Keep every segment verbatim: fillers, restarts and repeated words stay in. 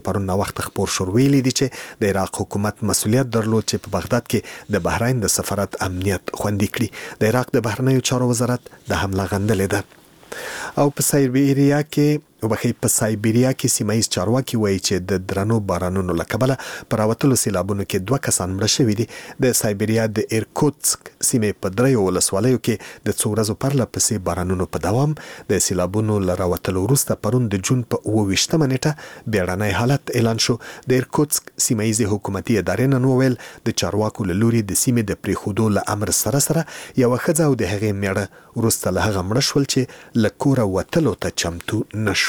پرون نو وخت خبر شو ویلي دي چې د عراق حکومت مسؤلیت درلود چې په بغداد کې د بحرین د سفارت امنیت خوندي کړي. د عراق د بهرنیو چارو وزارت د حمله غندلې ده. او په سایبیریا کې وبخي په سایبیریا کې سیمایي چارواکي وایي چې د درنو بارانونو لکبله پر راوتلو سیلابونو کې دوه کسان مړه شوي دي. د سایبیریا د ایرکوتسک سیمې په دریو ولسوالیو کې د څو ورځو پرله پسې بارانونو په دوام د سیلابونو له راوتلو وروسته پرون د جون په اوه ویشتمه نیټه بیړنی حالت اعلان شو. د ایرکوتسک سیمایي حکومتي ادارې نن وویل د چارواکو له لوري د سیمې د پریښودو له امر سره سره یوه ښځه او د هغې میړه وروسته له هغه مړه شول چې له کوره وتلو ته چمتو نشول.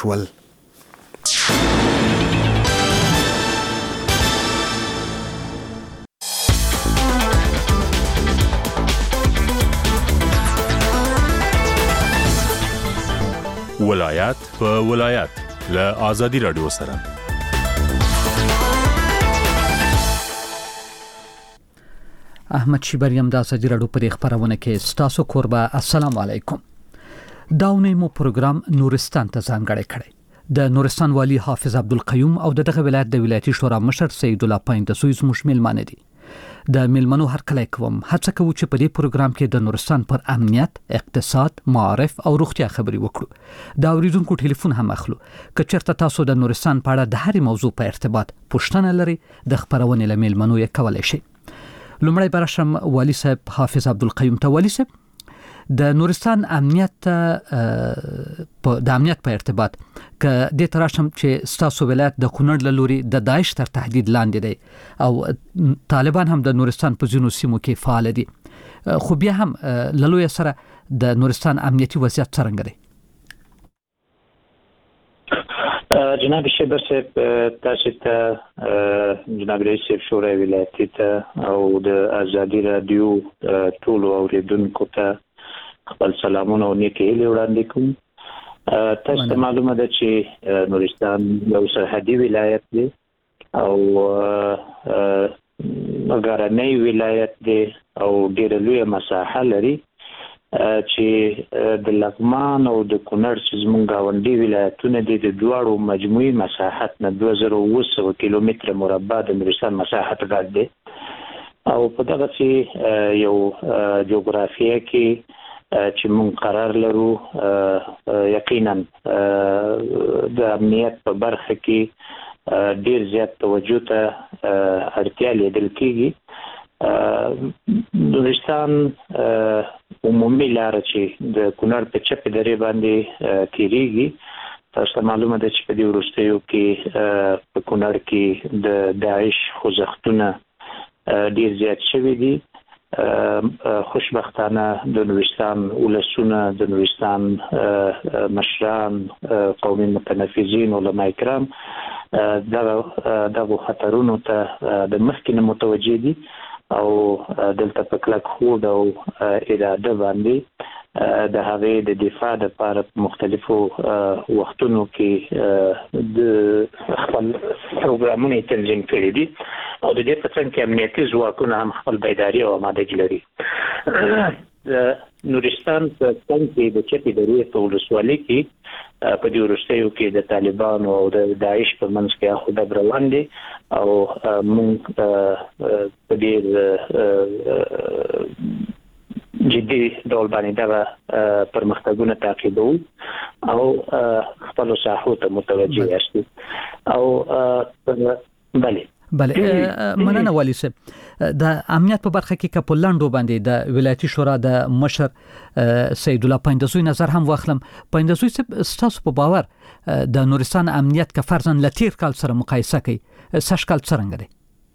ولایت په ولایت له آزادي رادیو سره. احمد شیبریم د آزادي رادیو په خبرونه کې ستاسو قربا. السلام علیکم. داونې مو پروګرام نورستان ته ځانګړی کړی. د نورستان والی حافظ عبدالقیوم او دغه ولایت د ولایتي شورا مشر سید الله پایندسوی زموږ میلمانه دي. د میلمنو هرکلی کوم هڅه کوو چې په دې پروګرام کې د نورستان پر امنیت، اقتصاد، معارف او روغتیا خبرې وکړو. دا اوریدونکو ټلیفون هم اخلو. که چېرته تاسو د نورستان په اړه د هرې موضوع په ارتباط پوښتنه لرئ د خبرونې له میلمنو یې کولی شئ. لومړی برشم والی صاحب حافظ عبدالقیوم ته. والی صاحب د نورستان امنیت په د امنیت په ارتباط ک د تراشم چې ستاسو ولایت د کونړ له لوري د داعش تر تهدید لاندې دی او طالبان هم د نورستان په ځینو سیمو کې فعال دي، خو بیا هم له لوی سره د نورستان امنیتي وضعیت څرنګه دی؟ جناب شیبر صاحب، تاسو ته جناب رئیس شورای ولایتي ته او د آزادي رادیو ټولو اوریدونکو ته خپل سلامونه او نیکې هیلې وړاندې کوم. تاسو ته معلومه ده چې نورستان یو سرحدي ولایت دی او غرنی ولایت دی او ډېره لویه مساحه لري چې د لغمان او د کونړ چې زموږ ګاونډي ولایتونه دي د دواړو مجموعي مساحت نه دوه زره اوه سوه کیلومتره مربع د نورستان مساحت ګډ دی. او په دغسې یو جغرافیه کې چې مونږ قرار لرو، یقینا د امنیت په برخه کې ډیر زیات توجه ته اړتیا لیدل کېږي. نورستان عمومي لاره چې د کونړ په چپې درې باندې تیریږي، تاسو ته معلومه ده چې په دې وروستیو کې په کونړ کې د داعش خوځښتونه ډیر زیات شوي دي. خوشبختانه د نورستان ولسونه، د نورستان مشران، قومي متنفذین، علما کرام دغه خطرونو ته د مخکې نه متوجه دي او دلته په کلک هوډ او اراده باندې د هغې د دفاع لپاره په مختلفو وختونو کې د خپل پروګرامونه یې تنظیم کړي دي او د دې په څنګ کې امنیتي ځواکونه هم خپل بیداري او آمادګي لري. د نورستان په څنګ کې د چپې درې په ولسوالۍ کې په دې وروستیو کې د طالبانو او د داعش په منځ کې اخو ډب روان دي او موږ په ډېر جدي ډول باندې دغه پرمختګونه تعقیبوو او خپلو ساحو ته متوجه یاستو. او بله بله مننه والی صاحب. د امنیت په برخه کې په لاندو باندې د ولایتي شورا د مشر سید الله پایندسوی نظر هم واخلم. پایندسوی صاحب، ستاسو په باور د نورستان امنیت که فرضاً له تیر کال سره مقایسه کړئ، سږ کال څرنګه دی؟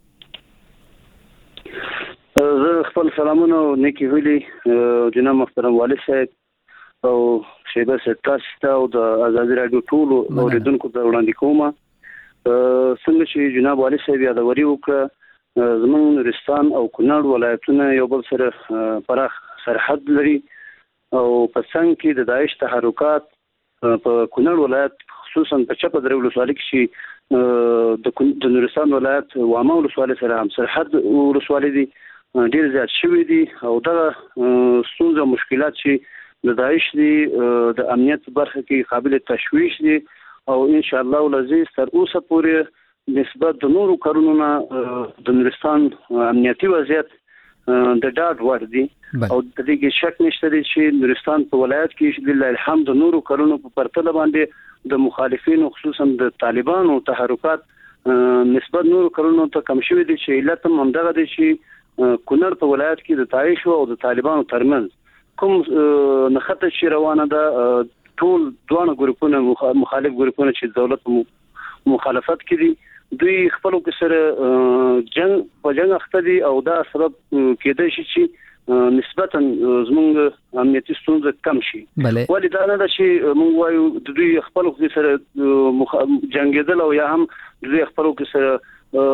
زه خپل سلامونه او نیکې هیلې جناب محترم والي صاحب او شیبه صاحب تاسو ته او د آزادي رادیو ټولو اوریدونکو ته وړاندې کوم. څنګه چې جناب والي صاحب یادوري وکړه، زموږ نورستان او کونړ ولایتونه یو بل سره پراخ سرحد لري او په څنګ کې د داعش تحرکات په کونړ ولایت خصوصا په چپه درې ولسوالۍ کې د نورستان ولایت وامه ولسوالۍ سره هم سرحد ولسوالۍ دي ډیر زیات شوي دي او دغه ستونزه مشکلات چې د داعش دي د امنیت برخه کې قابل تشویش دي او ان شاء الله العزیز تر اوسه پورې نسبت د نورو کارونو نه د نورستان امنیتي وضعیت د ډاډ وړ دي او د دې شک نشته چې نورستان په ولایت کې لله الحمد نورو کارونو په پرتله باندې د مخالفینو خصوصا د طالبانو تحرکات نسبت نورو کارونو ته کم شوی دي چې علت هم همدغه دي چې کونړ په ولایت کې د داعش او د طالبانو ترمنځ کوم نخته چې روانه ده ټول دوه ګروپونه مخالف ګروپونه چې دولت مخالفت کوي دوی خپل کې سره جنگ په جنگ اخته دي او دا سبب کېدای شي چې نسبتا زموږ امنیتي ستونزې کم شي ولې دا نه ده چې موږ وایو د دوی خپل کې سره جنگیدل او یا هم دوی خپل کې سره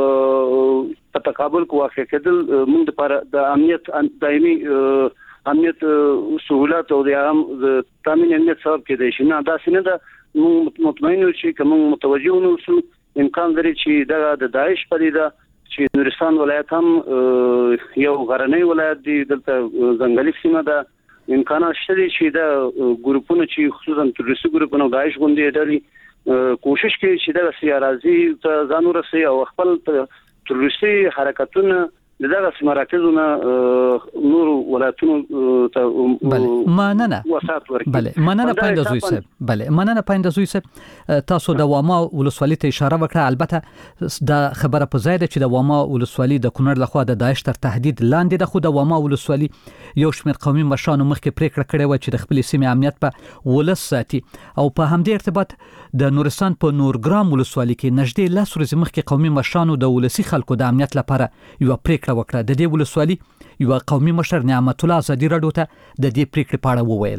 په تقابل کې واقع کېدل موږ لپاره د امنیت دایمي امنیت سہولت او د عام تامین امنیت سبب کېدای شي نه دا څنګه ده موږ مطمئن یو چې کوم متوجه ونوسو امکان لري چې د داعش پدیده چې نورستان ولایت هم یو غرنی ولایت دی دلته ځنګلي سیمه ده امکانات شته چې دا ګروپونه چې خصوصا تروریستي ګروپونه داعش غونډې ډلې کوشش کوي چې دا سیارازي ته ځان ورسي او خپل تروریستي حرکتونه دغه مراکزونه نور ولایتونو ته بله مننه بله مننه پاینده زوی صاحب بله مننه پاینده زوی صاحب تاسو د واما ولسوالۍ ته اشاره وکړه البته دا خبره په ځای ده چې د واما ولسوالۍ د کونړ لخوا د داعش تر تهدید لاندې ده خو د واما ولسوالۍ یو شمېر قومي مشرانو مخکې پریکړه کړې و چې د خپل سیمې امنیت په ولس ساتي او په همدې ارتباط د نورستان په نورګرام ولسوالۍ کې نږدې لس ورځې مخکې قومي مشرانو د ولسي خلکو د امنیت لپاره یو پریکړه وکړه د دې ولسوالۍ یو قومي مشر نعمت الله ازادي راډیو ته د دې پریکړې په اړه وویل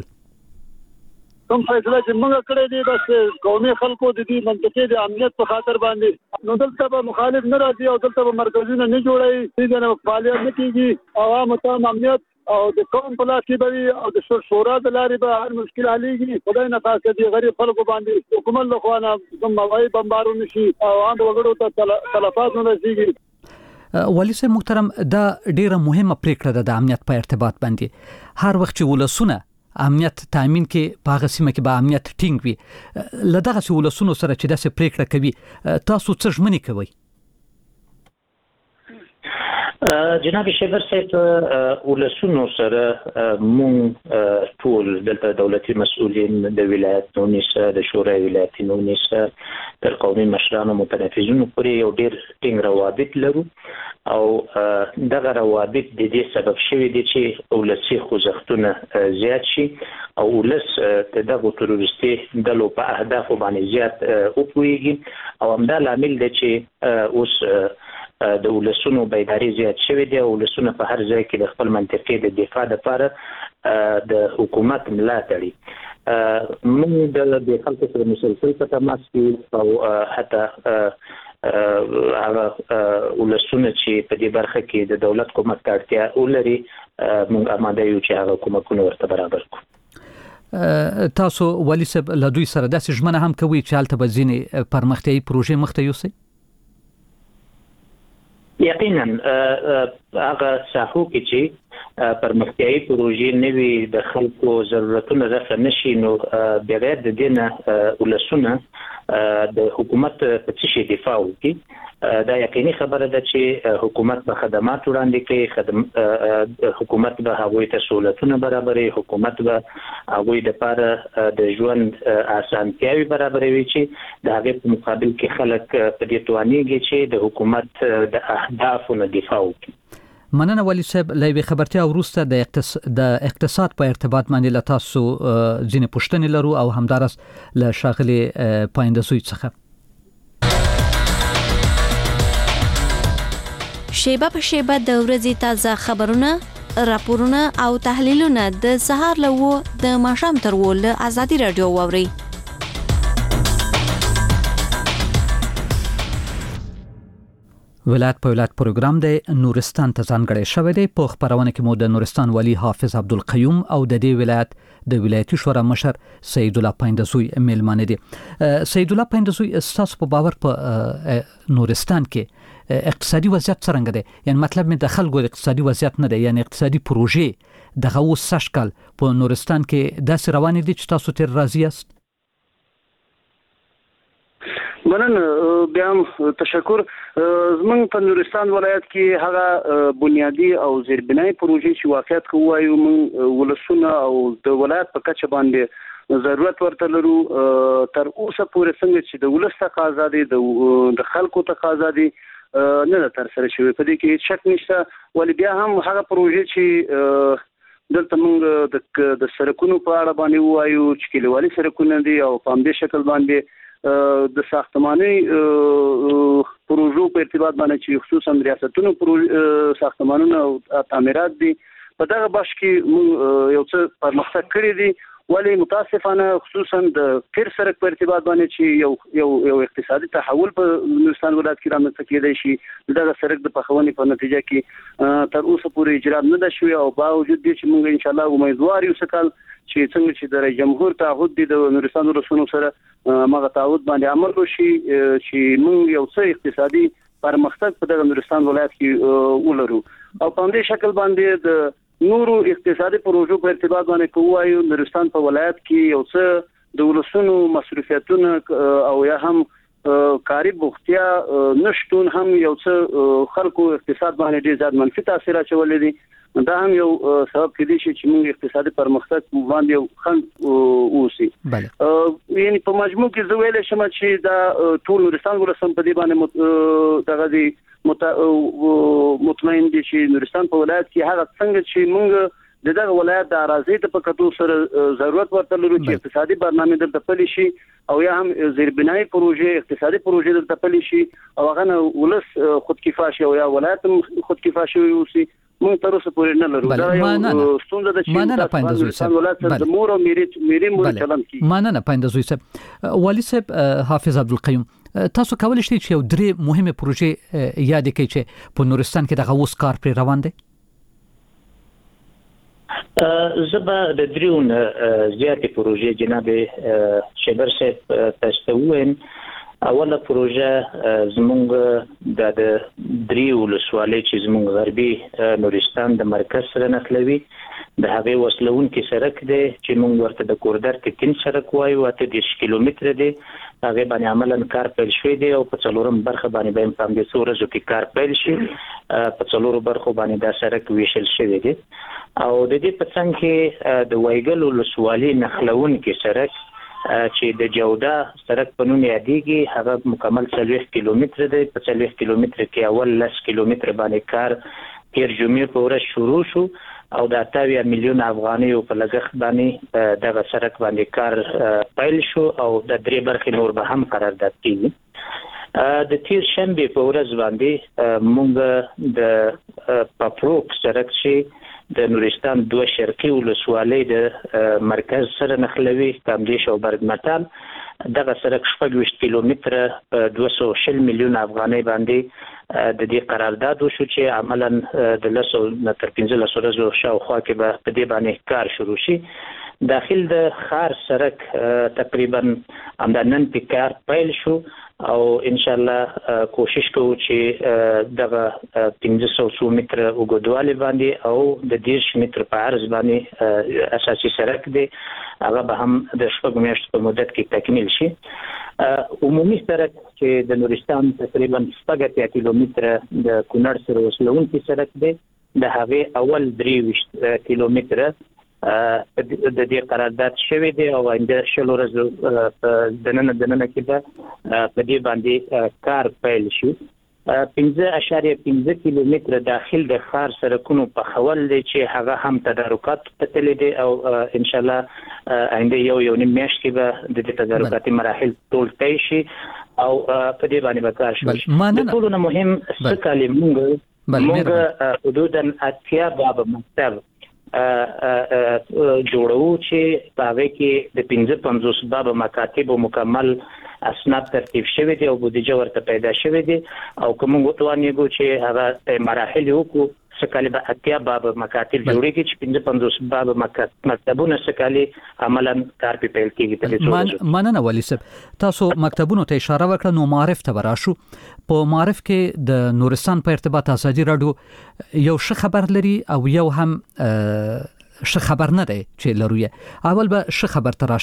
کوم فیصله چې موږ کړې دي بس قومي خلکو د دې منطقې د امنیت په خاطر باندې نو دلته به مخالف نه راځي او دلته به مرکزونه نه جوړي دې نه فعالیت نه کیږي عوام ته امنیت او د قوم په لاس کې به او د شورا د لارې به هر مشکل حلېږي خدای نه خاصه دي غریب خلکو باندې حکومت له خوا نه کوم موای بمبارونه شي او عام وګړو ته تلفات نه رسیږي ولی صاحب محترم دا ډیره مهمه پریکړه ده د امنیت په ارتباط باندې هر وخت چې ولسونه امنیت تامین کې په هغه سیمه کې به امنیت ټینګ وي لدغه ولسونو سره چې داسې پریکړه کوي تاسو څه ژمنې کوئ جناب شیبر صاحب ولسونو سره مونږ ټول دلته دولتي مسؤلین د ولایت نونیسه د شورای ولایتي نونیسه تر قومي مشرانو متنفذینو پورې یو ډیر ټینګ روابط لرو او دغه روابط د دې سبب شوی دی چې ولسي خوځښتونه زیات شي او ولس د دغه تروریستي ډلو په اهدافو باندې زیات وپوهیږي او همدا لامل دی چې اوس د ولسونو بیداری زیات شوی دی او ولسونه په هر ځای کې د خپل منطقې د دفاع لپاره د حکومت ملاتړي موږ د خلکو سره مسلسل په تماس کې او حتی هغه ولسونه چې په دې برخه کې د دولت کومک ته اړتیا ولري موږ آماده یو چې هغه کومکونه ورته برابر کړو تاسو ولی صاحب له دوی سره داسې ژمنه هم کوي چې هلته به ځینې پرمختیایي پروژې مخته یوسئ یقینا هغه ساحو کې چې پرمختیایي پروژې نوي د خلکو ضرورتونه رفع نشي نو بغیر د دینه ولسونه د حکومت په څه شي دفاع وکړي دا یقیني خبره ده چې حکومت به خدمات وړاندې کوي خدمات حکومت به هغوی ته سہولتونه برابرې حکومت به هغوی د لپاره د ژوند اسانتیاوي برابروي چې د هغې په مقابل کې خلک په دې توانېږي چې د حکومت د اهدافو نه دفاع وکړي مننه ولی صاحب له یوې خبرتیا وروسته د اقتصاد د اقتصاد په ارتباط باندې له تاسو ځینې پوښتنې لرو او همداراز له ښاغلي پاینده زوی څخه شیبه په شیبه د ورځې تازه خبرونه راپورونه او تحلیلونه د سهار له و د ماښام تر و له ازادي رادیو واوري ولایت په ولایت پروګرام د نورستان ته ځانګړی شوی دی په خبرونه کې مو د نورستان والی حافظ عبدالقیوم او د دې ولایت د ولایتي شورا مشر سید الله پاینده زوی میلمانه دي سید الله پاینده زوی تاسو په باور په نورستان کې اقتصادي وضعیت څنګه دی یعنی مطلب مې د خلکو د اقتصادي وضعیت نه دی یعنی اقتصادي پروژې دغه اوس سشکل په نورستان کې داسې روانې دي چې تاسو تر راضي یاست مننه بیا تشکر. زمونږ په نورستان ولایت کې هغه بنیادی او زیربنای پروژې چې واقعیت کوایو من ولسونه او د ولایت په کچه باندې ضرورت ورته لرو. تر اوسه پورې څنګه چې د ولس تقاضا دي د خلکو تقاضا دي نه تر سره شوی، په دې کې شک نشته. ولې بیا هم هغه پروژې چې دلته موږ د سرکونو په اړه باندې وایو چې کلیوالي سرکونه دي او په همدې شکل باندې د ساختماني پروژو په ارتباط باندې چې خصوصا ریاستونو ساختمانونه او تعمیرات دي، په دغه بخش کې موږ یو څه پرمختګ کړی دی. ولې متاسفانه خصوصا د پیر سرک په ارتباط باندې چې یو یو یو اقتصادي تحول په نورستان ولایت کې رامنځته کېدای شي، دغه سرک د پخونې په نتیجه کې تر اوسه پورې اجرا نه ده شوې او باوجود دې چې موږ ان شاء الله امیدوار یو سکل چې څنګه چې د رئیس جمهور تعهد دی د نورستان ولسونو سره مغه تعهد باندې عمل وشي چې موږ یو څه اقتصادي پرمختګ په دغه نورستان ولایت کې ولرو. او په دې شکل باندې د نورو اقتصادي پروژو په ارتباط باندې کوایو نورستان په ولایت کې یو څه د ولسونو مصرفیتونه او یا هم کاری بوختیا نشټون هم یو څه خلکو اقتصاد باندې ډیر زیات منفي تاثیر اچولې دي. دا هم یو سبب کېدی شي چې موږ اقتصادي پرمختګ باندې یو خنډ اوسي. یعنی په مجموع کې زه ویل شم چې دا ټول نورستان ولسم په دې باندې دغه دي مطمئن دي چې نورستان په ولایت کې هغه څنګه چې موږ د دغه ولایت د اراضي ته په کتو سره ضرورت ورته لرو چې اقتصادي برنامه دلته پلي شي او یا هم زیربنای پروژې اقتصادي پروژې دلته پلي شي او هغه ولس خودکفا شي او یا ولایت خودکفا شي اوسي. موږ تر اوسه پورې نه لرو. دا یو ستونزه ده چې مانه پاندزوي صاحب د مور او میری میری مور چلن کی مانه پاندزوي صاحب والي صاحب حافظ عبدالقیوم تاسو کولای شئ چې یو درې مهمه پروژې یاد کړئ چې په نورستان کې دغه اوس کار پر روان دي؟ زبا د دریون زیاتې پروژې جناب شیبر صاحب تاسو وایم. اوله پروژه زمونږ د دریو ولسوالۍ چې زمونږ غربي نورستان د مرکز سره نښلوي د هغې وصلونکي سرک دی چې موږ ورته د کوردر تین سرک وایو، اته دېرش کیلومتره دی. هغې باندې عملا کار پیل شوی دی او په څلورم برخه باندې به هم په همدې څو ورځو کې کار پیل شي. په څلورو برخو باندې دا سرک ویشل شوی دی او د دې په څنګ کې د وایګل ولسوالۍ نښلونکي سرک چې د جودا سرک په نوم یادېږي هغه مکمل څلوېښت کیلومتره دی. په څلوېښت کیلومتره کې اول لس کیلومتره باندې کار تیر جمعې په ورځ شروع شو او د اته اویا میلیون افغانیو په لګښت باندې دغه سرک باندې کار پیل شو او د درې برخې نور به هم قرارداد کیږي. د تیر شنبې په ورځ باندې موږ د پاپروک سرک چې د نورستان دوه شرقي ولسوالۍ د مرکز سره نښلوي کامدیش او برګمټال، دغه سرک شپږ ویشت کیلومتره په دوه سوه شل میلیون افغانۍ باندې د دې قرارداد وشو چې عملا د لسو تر پنځلسو ورځو شاوخوا کې به په دې باندې کار شروع شي. داخل د خار سرک تقریبا همدا نن په کار پیل شو او ان شاء الله کوشش کوو چې دغه پنځه سوه څو متره اوږدوالی باندې او د دېرش متره په عرض باندې اساسي سرک دی هغه به هم د شپږ میاشتو په مدت کې تکمیل شي. عمومي سرک چې د نورستان تقریبا شپږ اتیا کیلومتره د کونړ سره وصلونکی سرک دی، د هغې اول درې ویشت کیلومتره د دې قرارداد شوی دی او آینده شل ورځو په دننه دننه کې به په دې باندې کار پیل شي. پنځه اعشاریه پنځه کیلومتره داخل د ښار سرکونو په خول دی چې هغه هم تدارکات تللی دی او ان شاء الله آینده یو یو نیم میاشت کې به د دې تدارکاتي مراحل ټول طی شي او په دې باندې به کار شروع شي. د ټولو نه مهم څه کالې موږ موږ حدودا اتیا باب مکتب جوړو چې په هغه کې د پنځه پنځوس باب مکاتب مکمل اسناد ترتیب شوی دی او بودیجه ورته پیدا شوی دی او کوم غوښتنه چې هغه مراحل وکړو سکالی به اتیا باب مکاتب جوړیږي چې پنځه پنځوس باب مکتبونه سکالی عملاً کار په پیل کېږي. مننه والي صاحب، تاسو مکتبونو ته اشاره وکړه، نو معرف ته وراشو. په معرف کې د نورستان په ارتباط ازادي راډیو یو ښه خبر لري او یو هم ښه خبر نه دی چې لرو. اول به ښه خبر ته راشم.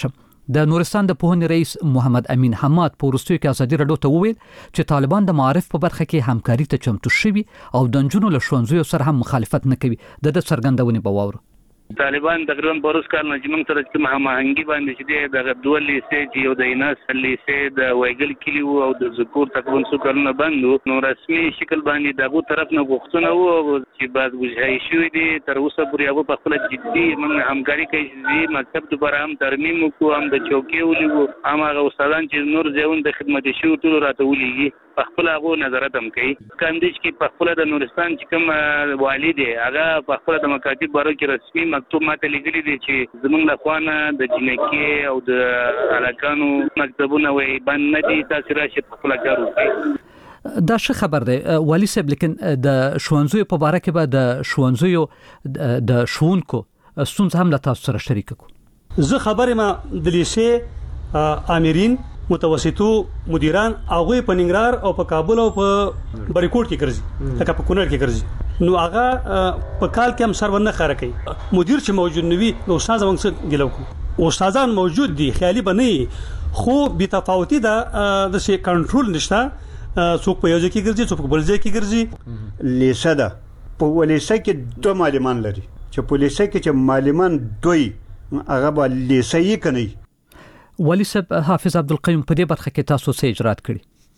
د نورستان د پوهنې رئیس محمد امین حماد په وروستیو کې ازادي راډیو ته وویل چې طالبان د معارف په برخه کې همکاري ته چمتو شوي او د نجونو له ښوونځیو سره هم مخالفت نه کوي. د د څرګندونې به واورو. طالبان تقریبا بروز کال نه چې موږ سره چې مهماهنګي باندې چې د دوه لیسې چې یو د ایناس لیسې د وایګل کلی او د ذکور تقریبا څو کلونه بندو نو رسمي شکل باندې دغه طرف نه غوښتنه وو چې بعد وجهي شوې دي تر اوسه پورې هغه په خپل جدي موږ همکاري کوي چې مکتب دوباره هم ترمیم وکړو هم د چوکۍ ولګو هم هغه استادان چې نور ځون د خدمت شو ټول راته ولېږي په خپل هغه نظارت هم کوي. کاندیش کې په خپل د نورستان چې کوم والي دی هغه په خپل د مکاتب بارو کې رسمي مکتوب ماته لګلي دي چې زمونږ له خوانه د جنکی او د علاقانو مکتبونه وي باندې نه دي تاسو راشي په خپل کار وکړئ. دا څه خبر دی والی صاحب، لیکن د ښوونځیو په باره کې به د ښوونځیو د ښوونکو ستونزه هم له تاسو سره شریک کو. زه خبرې ما د لیسې امرین متوسطو مدیران هغه په ننګرهار او په کابل او په بریکوټ کې ګرځي لکه په کونړ کې ګرځي نو هغه په کال کې هم سرونه خاره کوي. مدیر چې موجود نوي نو استاد موږ څه ګلو کو استادان موجود دي خیالي بنئ خو بي تفاوتي دا د شي کنټرول نشته څوک په یو ځای کې ګرځي څوک په بل ځای کې ګرځي. لیسه ده په ولیسه کې دوه معلمان لري چې په لیسه کې چې معلمان دوی هغه به لیسه یې کوي. والی صاحب حافظ عبدالقیوم په دې برخه کې تاسو څه اجرات کړی؟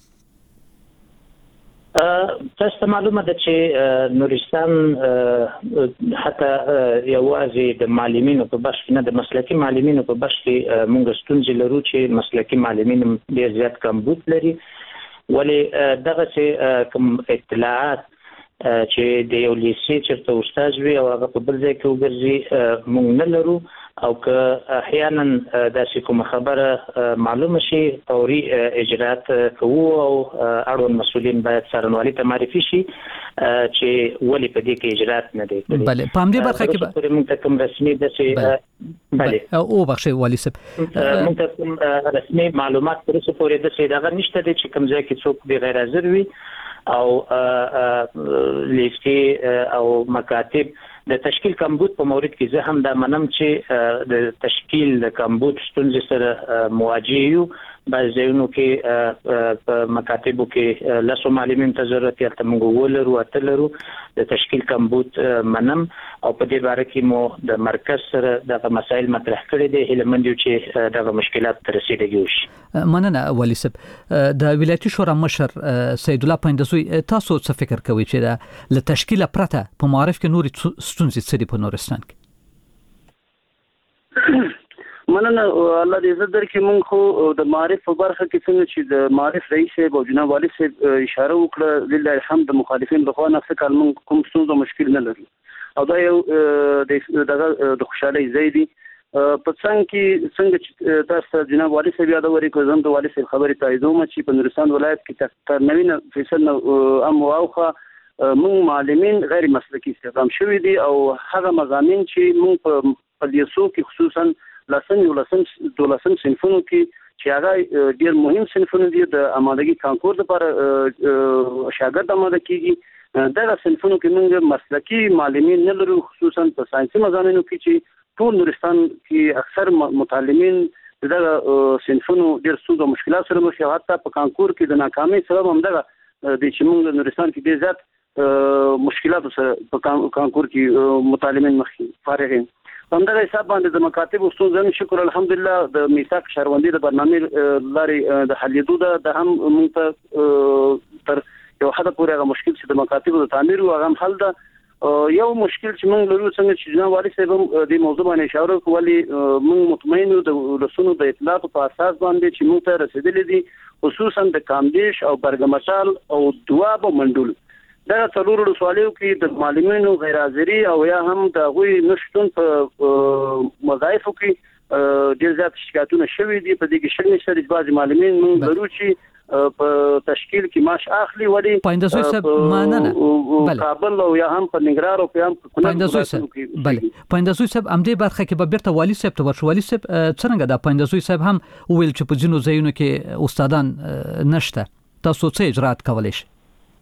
تاسو معلومه ده چې نورستان حتی یوازې د معلمینو په بش کې نه د مسلکي معلمینو په بش کې موږ ستونزې لرو چې مسلکي معلمین ډېر زیات کمبود لري. ولې دغه چې کوم اطلاعات چې د یو لیسې چېرته استاد وي او هغه په بل ځای کې وګرځي موږ نه لرو او که احیانا داسې کومه خبره معلومه شي فوري اجرات کوو او اړوند مسؤلین باید څارنوالي ته معرفي شي چې ولې په دې کې اجرات نه دی. بله په همدې برخه کې به موږ ته کوم رسمي داسې بله او بخښئ والی صاحب موږ ته کوم رسمي معلومات تر اوسه پورې داسې دغه نشته دی چې کوم ځای کې څوک بې غیر حاضر وي او لیسې او مکاتب د تشکیل کمبود په مورد کې زه هم دا منم چې د تشکیل د کمبود ستونزې سره مواجه یو. بعض ځایونو کې په مکاتبو کې لسو معلمین ته ضرورت یې ته موږ ولرو اته لرو د تشکیل کمبود منم او په دې باره کې مو د مرکز سره دغه مسایل مطرح کړي دي هیله مند یو چې دغه مشکلات تر رسیدګي وشي. مننه والی صاحب. د ولایتي شورا مشر سید الله پایندزوی تاسو څه فکر کوئ چې د تشکیل پرته په معارف کې نوري ستونزې څه دي په نورستان کې؟ مننه الله دې عزت درکړي. مونږ خو د معارف په برخه کې څنګه چې د معارف رئیس او جناب والي صاحب اشاره وکړه لله الحمد د مخالفین لخوا نفس کال مونږ کوم څه مشکل نه لري او دا یو د د خوشحالي زیدي په څنګه کې څنګه چې تاسو جناب والي صاحب یاد وري کوم د والي صاحب خبرې تاییدوم چې په نورستان ولایت کې تر نوینه فیصد ام واوخه مونږ معلمین غیر مسلکي استخدام شوي دي او هغه مضامین چې مونږ په لیسو کې خصوصا لسم یو لسم دولسم صنفونو کې چې هغه ډېر مهم صنفونه دي د آمادګي کانکور لپاره شاګرد آماده کیږي دغه صنفونو کې موږ مسلکي معلمین نه لرو خصوصا په ساينسي مضامینو کې چې ټول نورستان کې اکثر متعلمین دغه صنفونو ډېر ستونزې او مشکلات سره مخ دي. حتی په کانکور کې د ناکامۍ سبب هم دغه د چې موږ نورستان کې ډېر زیات مشکلات سره په کانکور کې متعلمین مخ فارغ دي. همدغه حساب باندې د مکاتب استوزن شکر الحمدلله د میثاق شهروندي د برنامه لارې د حلیدو د هم مونږ تر یو حد پورې هغه مشکل چې د مکاتب د تعمیر او هغه حل ده. یو مشکل چې مونږ لرو څنګه چې جناب والي صاحب د موضوع باندې اشاره کوي مونږ مطمئن یو د رسونو د اطلاعات په اساس باندې چې مونږ ته رسیدلې دي خصوصا د کامدیش او برګمشال او دواب او منډول دا څلور ولسوالیو کې د معلمینو غیر حاضري او یا هم د غوي نشټون په وظایفو کې ډېر زیات شکایتونه شوي دي. په دې کې شل نشته بعض معلمین موږ لرو چې په تشکیل کې معاش اخلي ولي پایندزوی صاحب ماننه بله کابل او یا هم په ننګرهار او په هم په پایندزوی صاحب بله پایندزوی صاحب امدې برخه کې به بیرته والی صاحب ته ورشو. والی صاحب څنګه دا پایندزوی صاحب هم ویل چې په ځینو ځایونو کې استادان نشته تاسو څه اجرات کولای شئ؟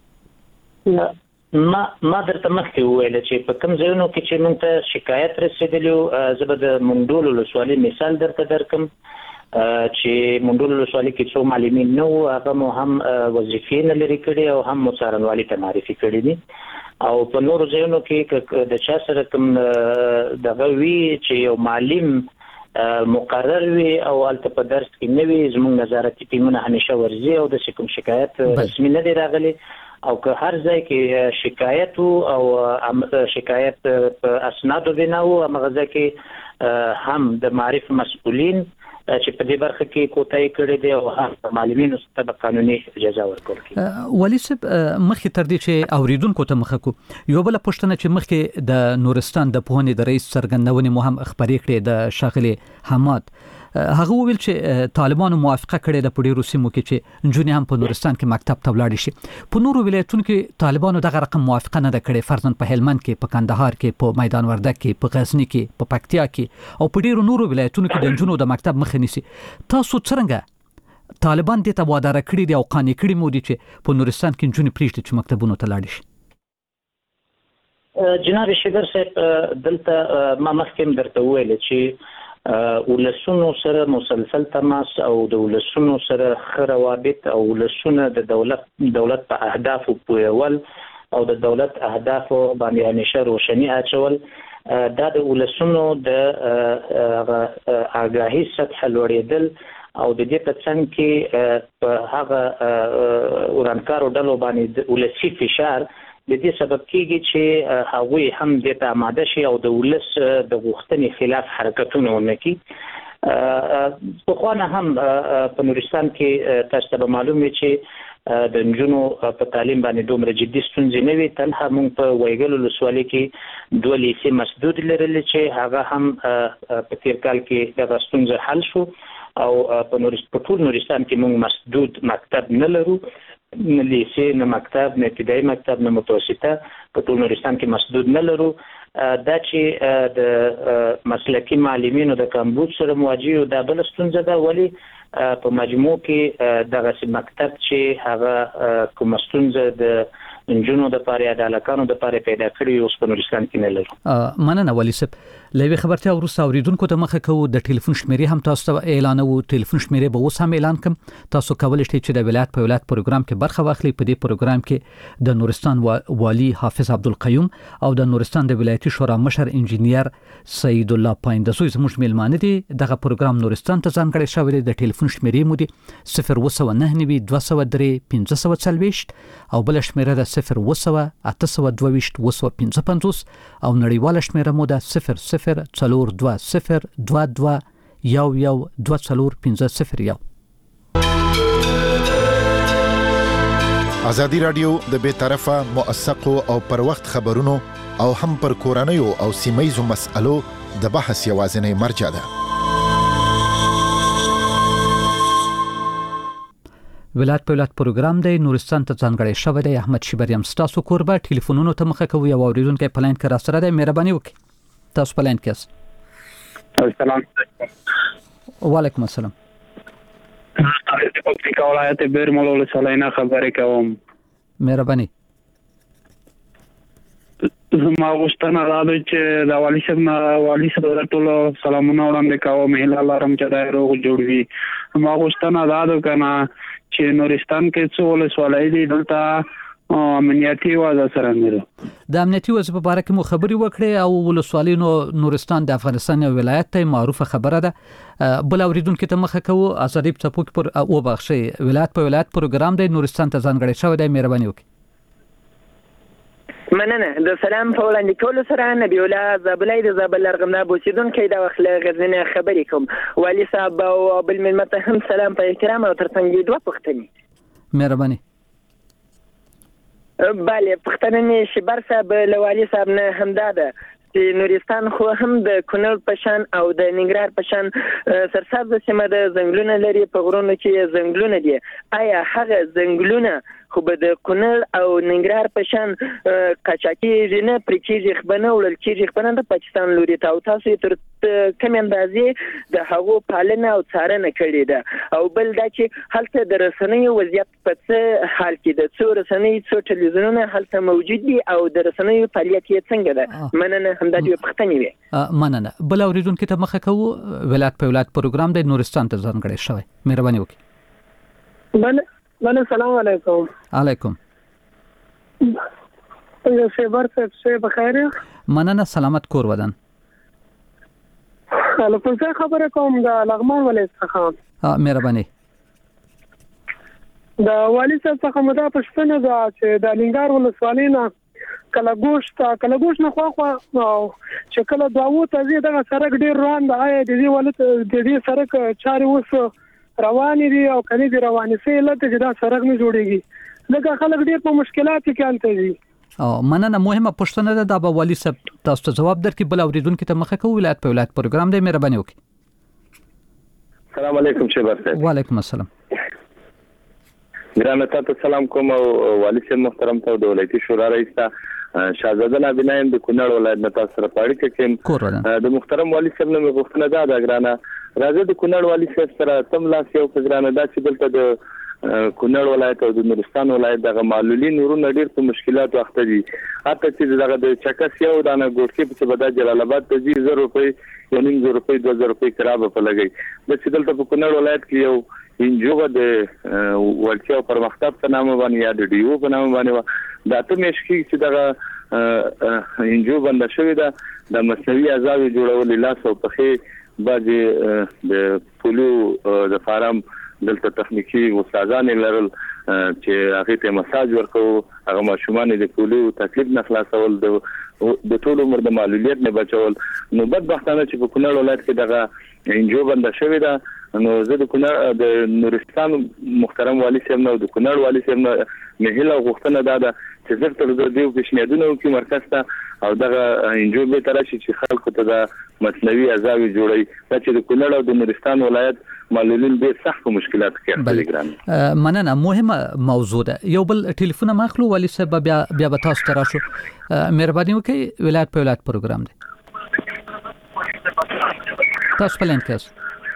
ما ما درته مخکې وویل چې په کوم ځایونو کې چې موږ ته شکایت رسیدلی زه به د منډول ولسوالۍ مثال درته درکم چې منډول ولسوالۍ کې څو معلمین نو هغه مو هم وظیفې نه لري کړي او هم څارنوالي ته معرفي کړي دي او په نورو ځایونو کې د چا سره کوم دغه وی چې یو معلم مقرر وي او البته په درس کې نوي زموږ نظارتي ټیمونه همیشه ورزي او د کوم شکایت رسمي نه دی راغلي او که هر ځای کې شکایت او شکایت په اسنادو بناو هغه کې هم د معرف مسؤلین چې په دې برخه کې کوتای کړی دی او هم معلمینو ته قانوني اجازه ورکول کی ولی صاحب مخکې تر دې چې اوریدونکو ته مخه کو یو بل پښتنه چې مخکې د نورستان د پوهنې د رئیس څرګندونې مهم خبرې کړې د شاغلي حماد هغه ویل چې طالبانو موافقه کړې د پډې روسي مو کې چې جونې هم په نورستان کې مکتب ته ولاړ شي په نورو ولایتونو کې طالبانو دغه رقم موافقه نه کړې فرضاً په هلمند کې په کندهار کې په میدان وردګ کې په غزنی کې په پکتیا کې او په ډیرو نورو ولایتونو کې د جنونو د مکتب مخه نیسي تاسو څنګه طالبان دې ته وعده کړی دی او قانع کړی مو دي چې په نورستان کې جنونو پریږدي چې مکتبونو ته لاړ شي جناب شیدر صاحب دلته ما مخکې درته ویل چې ولسونو سره مسلسل تماس او د ولسونو سره خروابط او ولسونه د دولت دولت په اهدافو پویول او د دولت اهدافو باندې همیشه روشنی اچول دا د ولسونو د آگاهی سطح لوړېدل او د دې په څنګ کې په هغه ورانکارو ډلو باندې ولسی فشار د دې سبب کیږي چې هغوی هم د آماده شي او د ولس د غوښتنې خلاف حرکتونه ونکړي. په خوانه هم په نورستان کې تاسو ته معلوم وي چې د نجونو په تعلیم باندې دومره جدي ستونزې نه وي. تنها موږ په وایګل ولسوالۍ کې دوه لیسې مسدود لرل چې هغه هم په تیر کال کې د ستونزې حل شو او په نورستان په ټول نورستان کې موږ مسدود مکتب نه لرو، نه لیسې نه مکتب نه ابتدایي مکتب نه متوسطه په ټول نورستان کې مسدود نه لرو. دا چې د مسلکي معلمینو د کمبود سره مواجه دا بل ستونزه ده، ولی په مجموع کې دغه مکتب چې هغه کوم ستونزه د انجونو د پاره د علاقانو د پاره پیدا کړی اوس په نورستان کې نه لرو. مننه ولی صاحب. لوي خبرتیا وروسته اوریدونکو ته مخه کوو د ټلیفون شمیرې هم تاسو ته اعلانوو. ټلیفون شمیرې به اوس هم اعلان کوم. تاسو کولای شئ چې د ولایت په ولایت پروګرام کې برخه واخلئ. په دې پروګرام کې د نورستان والی حافظ عبدالقیوم او د نورستان د ولایتي شورا مشر انجینیر سید الله پایندسوی زموږ میلمانه دي. دغه پروګرام نورستان ته ځانګړی شوی دی. د ټلیفون شمیرې مو دي صفر اوه نه نوي دوه سوه درې پنځه سوه څلوېښت او بل شمیره ده صفر اوه اته سوه دوه ویشت اوه سوه پنځه پنځوس او نړیواله شمیره مو ده صفر صفر څلور دوه صفر دوه دوه یو یو دوه څلور پنځه صفر یو. ازادي رادیو د بې طرفه موثقو او پر وخت خبرونو او هم پر کورنیو او سیمایزو مسألو د بحث یوازینی مرجع ده. ولایت په ولایت پروګرام دی نورستان ته ځانګړی شوی دی. احمد شیبریم ستاسو کوربه ټلیفونونو ته مخه کوي او اوریدونکو په لاین کې را سره دی. مهرباني وکړئ تاسو په لاین کې یاست. السلام علیکم. وعلیکم السلام. د پکتیکا ولایت بیرمل ولسوالۍ نه خبرې کوم. مهرباني. زما غوښتنه دا ده چې د والي صاحب نه والي صاحب ته ټول سلامونه وړاندې کوم. هیله لرم چې دا روغ جوړ وي. زما غوښتنه دا ده کنه چې نورستان کې څو ولسوالۍ دي دلته امنیتي وضع سره نه د امنیتي وضع په اړه کوم خبري وکړي او ولسوالۍ نو نورستان د افغانستان یو ولایت ته معروفه خبره ده. بل اوریدونکو ته مخه کوو ازادي په پوک پر او بخشي ولایت په ولایت پروګرام دی نورستان ته ځانګړی شوی دی. مهرباني وکړئ. مننه. د سلام په وړاندې کولو سره نبی الله زابلای د زابل لرغمنا بوسیدونکو د وخت غزنه خبرې کوم. والي صاحب او بل ملمت هم سلام په احترام او ترڅنګ دوه پښتني. مهرباني. بله پښتننې شبر صاحب لوالي صاحب نه همداده چې نورستان خو هم د کونړ په شان او د ننګرهار په شان سرسبزه سیمه د ځنګلونه لري. په غرونو کې ځنګلونه دي. آیا هغه ځنګلونه خو به د کونړ او ننګرهار په شان قاچاقي نه پرچیږي خبرونه ولل کېږي خبرونه د پاکستان لوري ته او تاسو تر کوم اندازې د هغو پالنه او څارنه کړې ده او بل دا چې هلته د رسنیو وضعیت په څه حال کې د څو رسنیو څو ټلویزیونونه هلته موجود دي او د رسنیو فعالیت یې څنګه ده مننه همدا دې پښتنې وي مننه بل اوریدونکو ته مخه کوو ولایت په ولایت پروګرام د نورستان ته ځانګړی شوی مهرباني وکړئ بله بله سلام علیکم علیکم څنګه شیبر صاحب شه بخیر مننه سلامت کور ودان الو څه خبره کوم د لغمان ولایت څخه مهرباني د والی صاحب څخه مدا پښتنه دا چې د لنګار ولسوالۍ نه کله ګوشت کله ګوشت نه خو خو چې کله داوو ته زی دغه سرک ډیر روان دی د دې ولت د دې سرک چاري وس روان دي او کني دي روان سي لته چې دا سرک نه جوړيږي لکه خلک ډیر په مشکلات کې حالت دي او مننه مهمه پښتنه ده د والی صاحب تاسو ته جواب درکې بل اوریدونکو ته مخه کوو ولایت په ولایت پروګرام دی مهرباني وکړئ السلام علیکم شیبر صاحب وعلیکم السلام ګرانه تاسو سلام کوم او والی صاحب محترم ته د ولایتي شورا رئیس ته شاهزاده نابینایم د کونړ ولایت نه تاسو سره پاړی کې د محترم والی صاحب نه غوښتنه ده دا ګرانه راځي د کونړ والی صاحب سره تم لاس یو ګرانه دا چې دلته د کونړ ولایت او د نورستان ولایت دغه معلولین ورونه ډیر په مشکلات وخت دي حتی چې دغه د چکس یو دانه ګورکې په بدا جلال آباد ته زی زر روپۍ یو نیم زر روپۍ دوه زر روپۍ کرابه په لګي د چې دلته په کونړ ولایت کې یو انجو د ولچو پرمختګ په نامه باندې یا د ډیو په نامه باندې دا ته مشکي چې دغه انجو بند شوی دا د مصنوعي اعضاء جوړول لاس او پخې باندې د پولو د فارم دلته تخنیکی استادان لرل چې هغه ته مساج ورکو هغه ماشومان د پولو تکلیف نه خلاصول د د ټول عمر د معلولیت نه بچول نو بدبختانه چې په کونړ ولایت کې دغه انجو بند شوی دا نو زه د کونړ د نورستان محترم والی صاحب نو د کونړ والی صاحب نه مهله غوښتنه ده چې زه تر دې پیشنهادونه وکړم مرکز ته او دغه انجو به تر شي چې خلکو ته د مصنوعي اعضاء جوړي چې د کونړ او د نورستان ولایت معلولین به سخت مشکلات کې اخلي ګران مننه مهمه موضوع ده یو بل ټلیفون ماخلو والی صاحب بیا بیا تاسو ته راشو مهرباني وکړئ ولایت په ولایت پروګرام دی تاسو پلان کړئ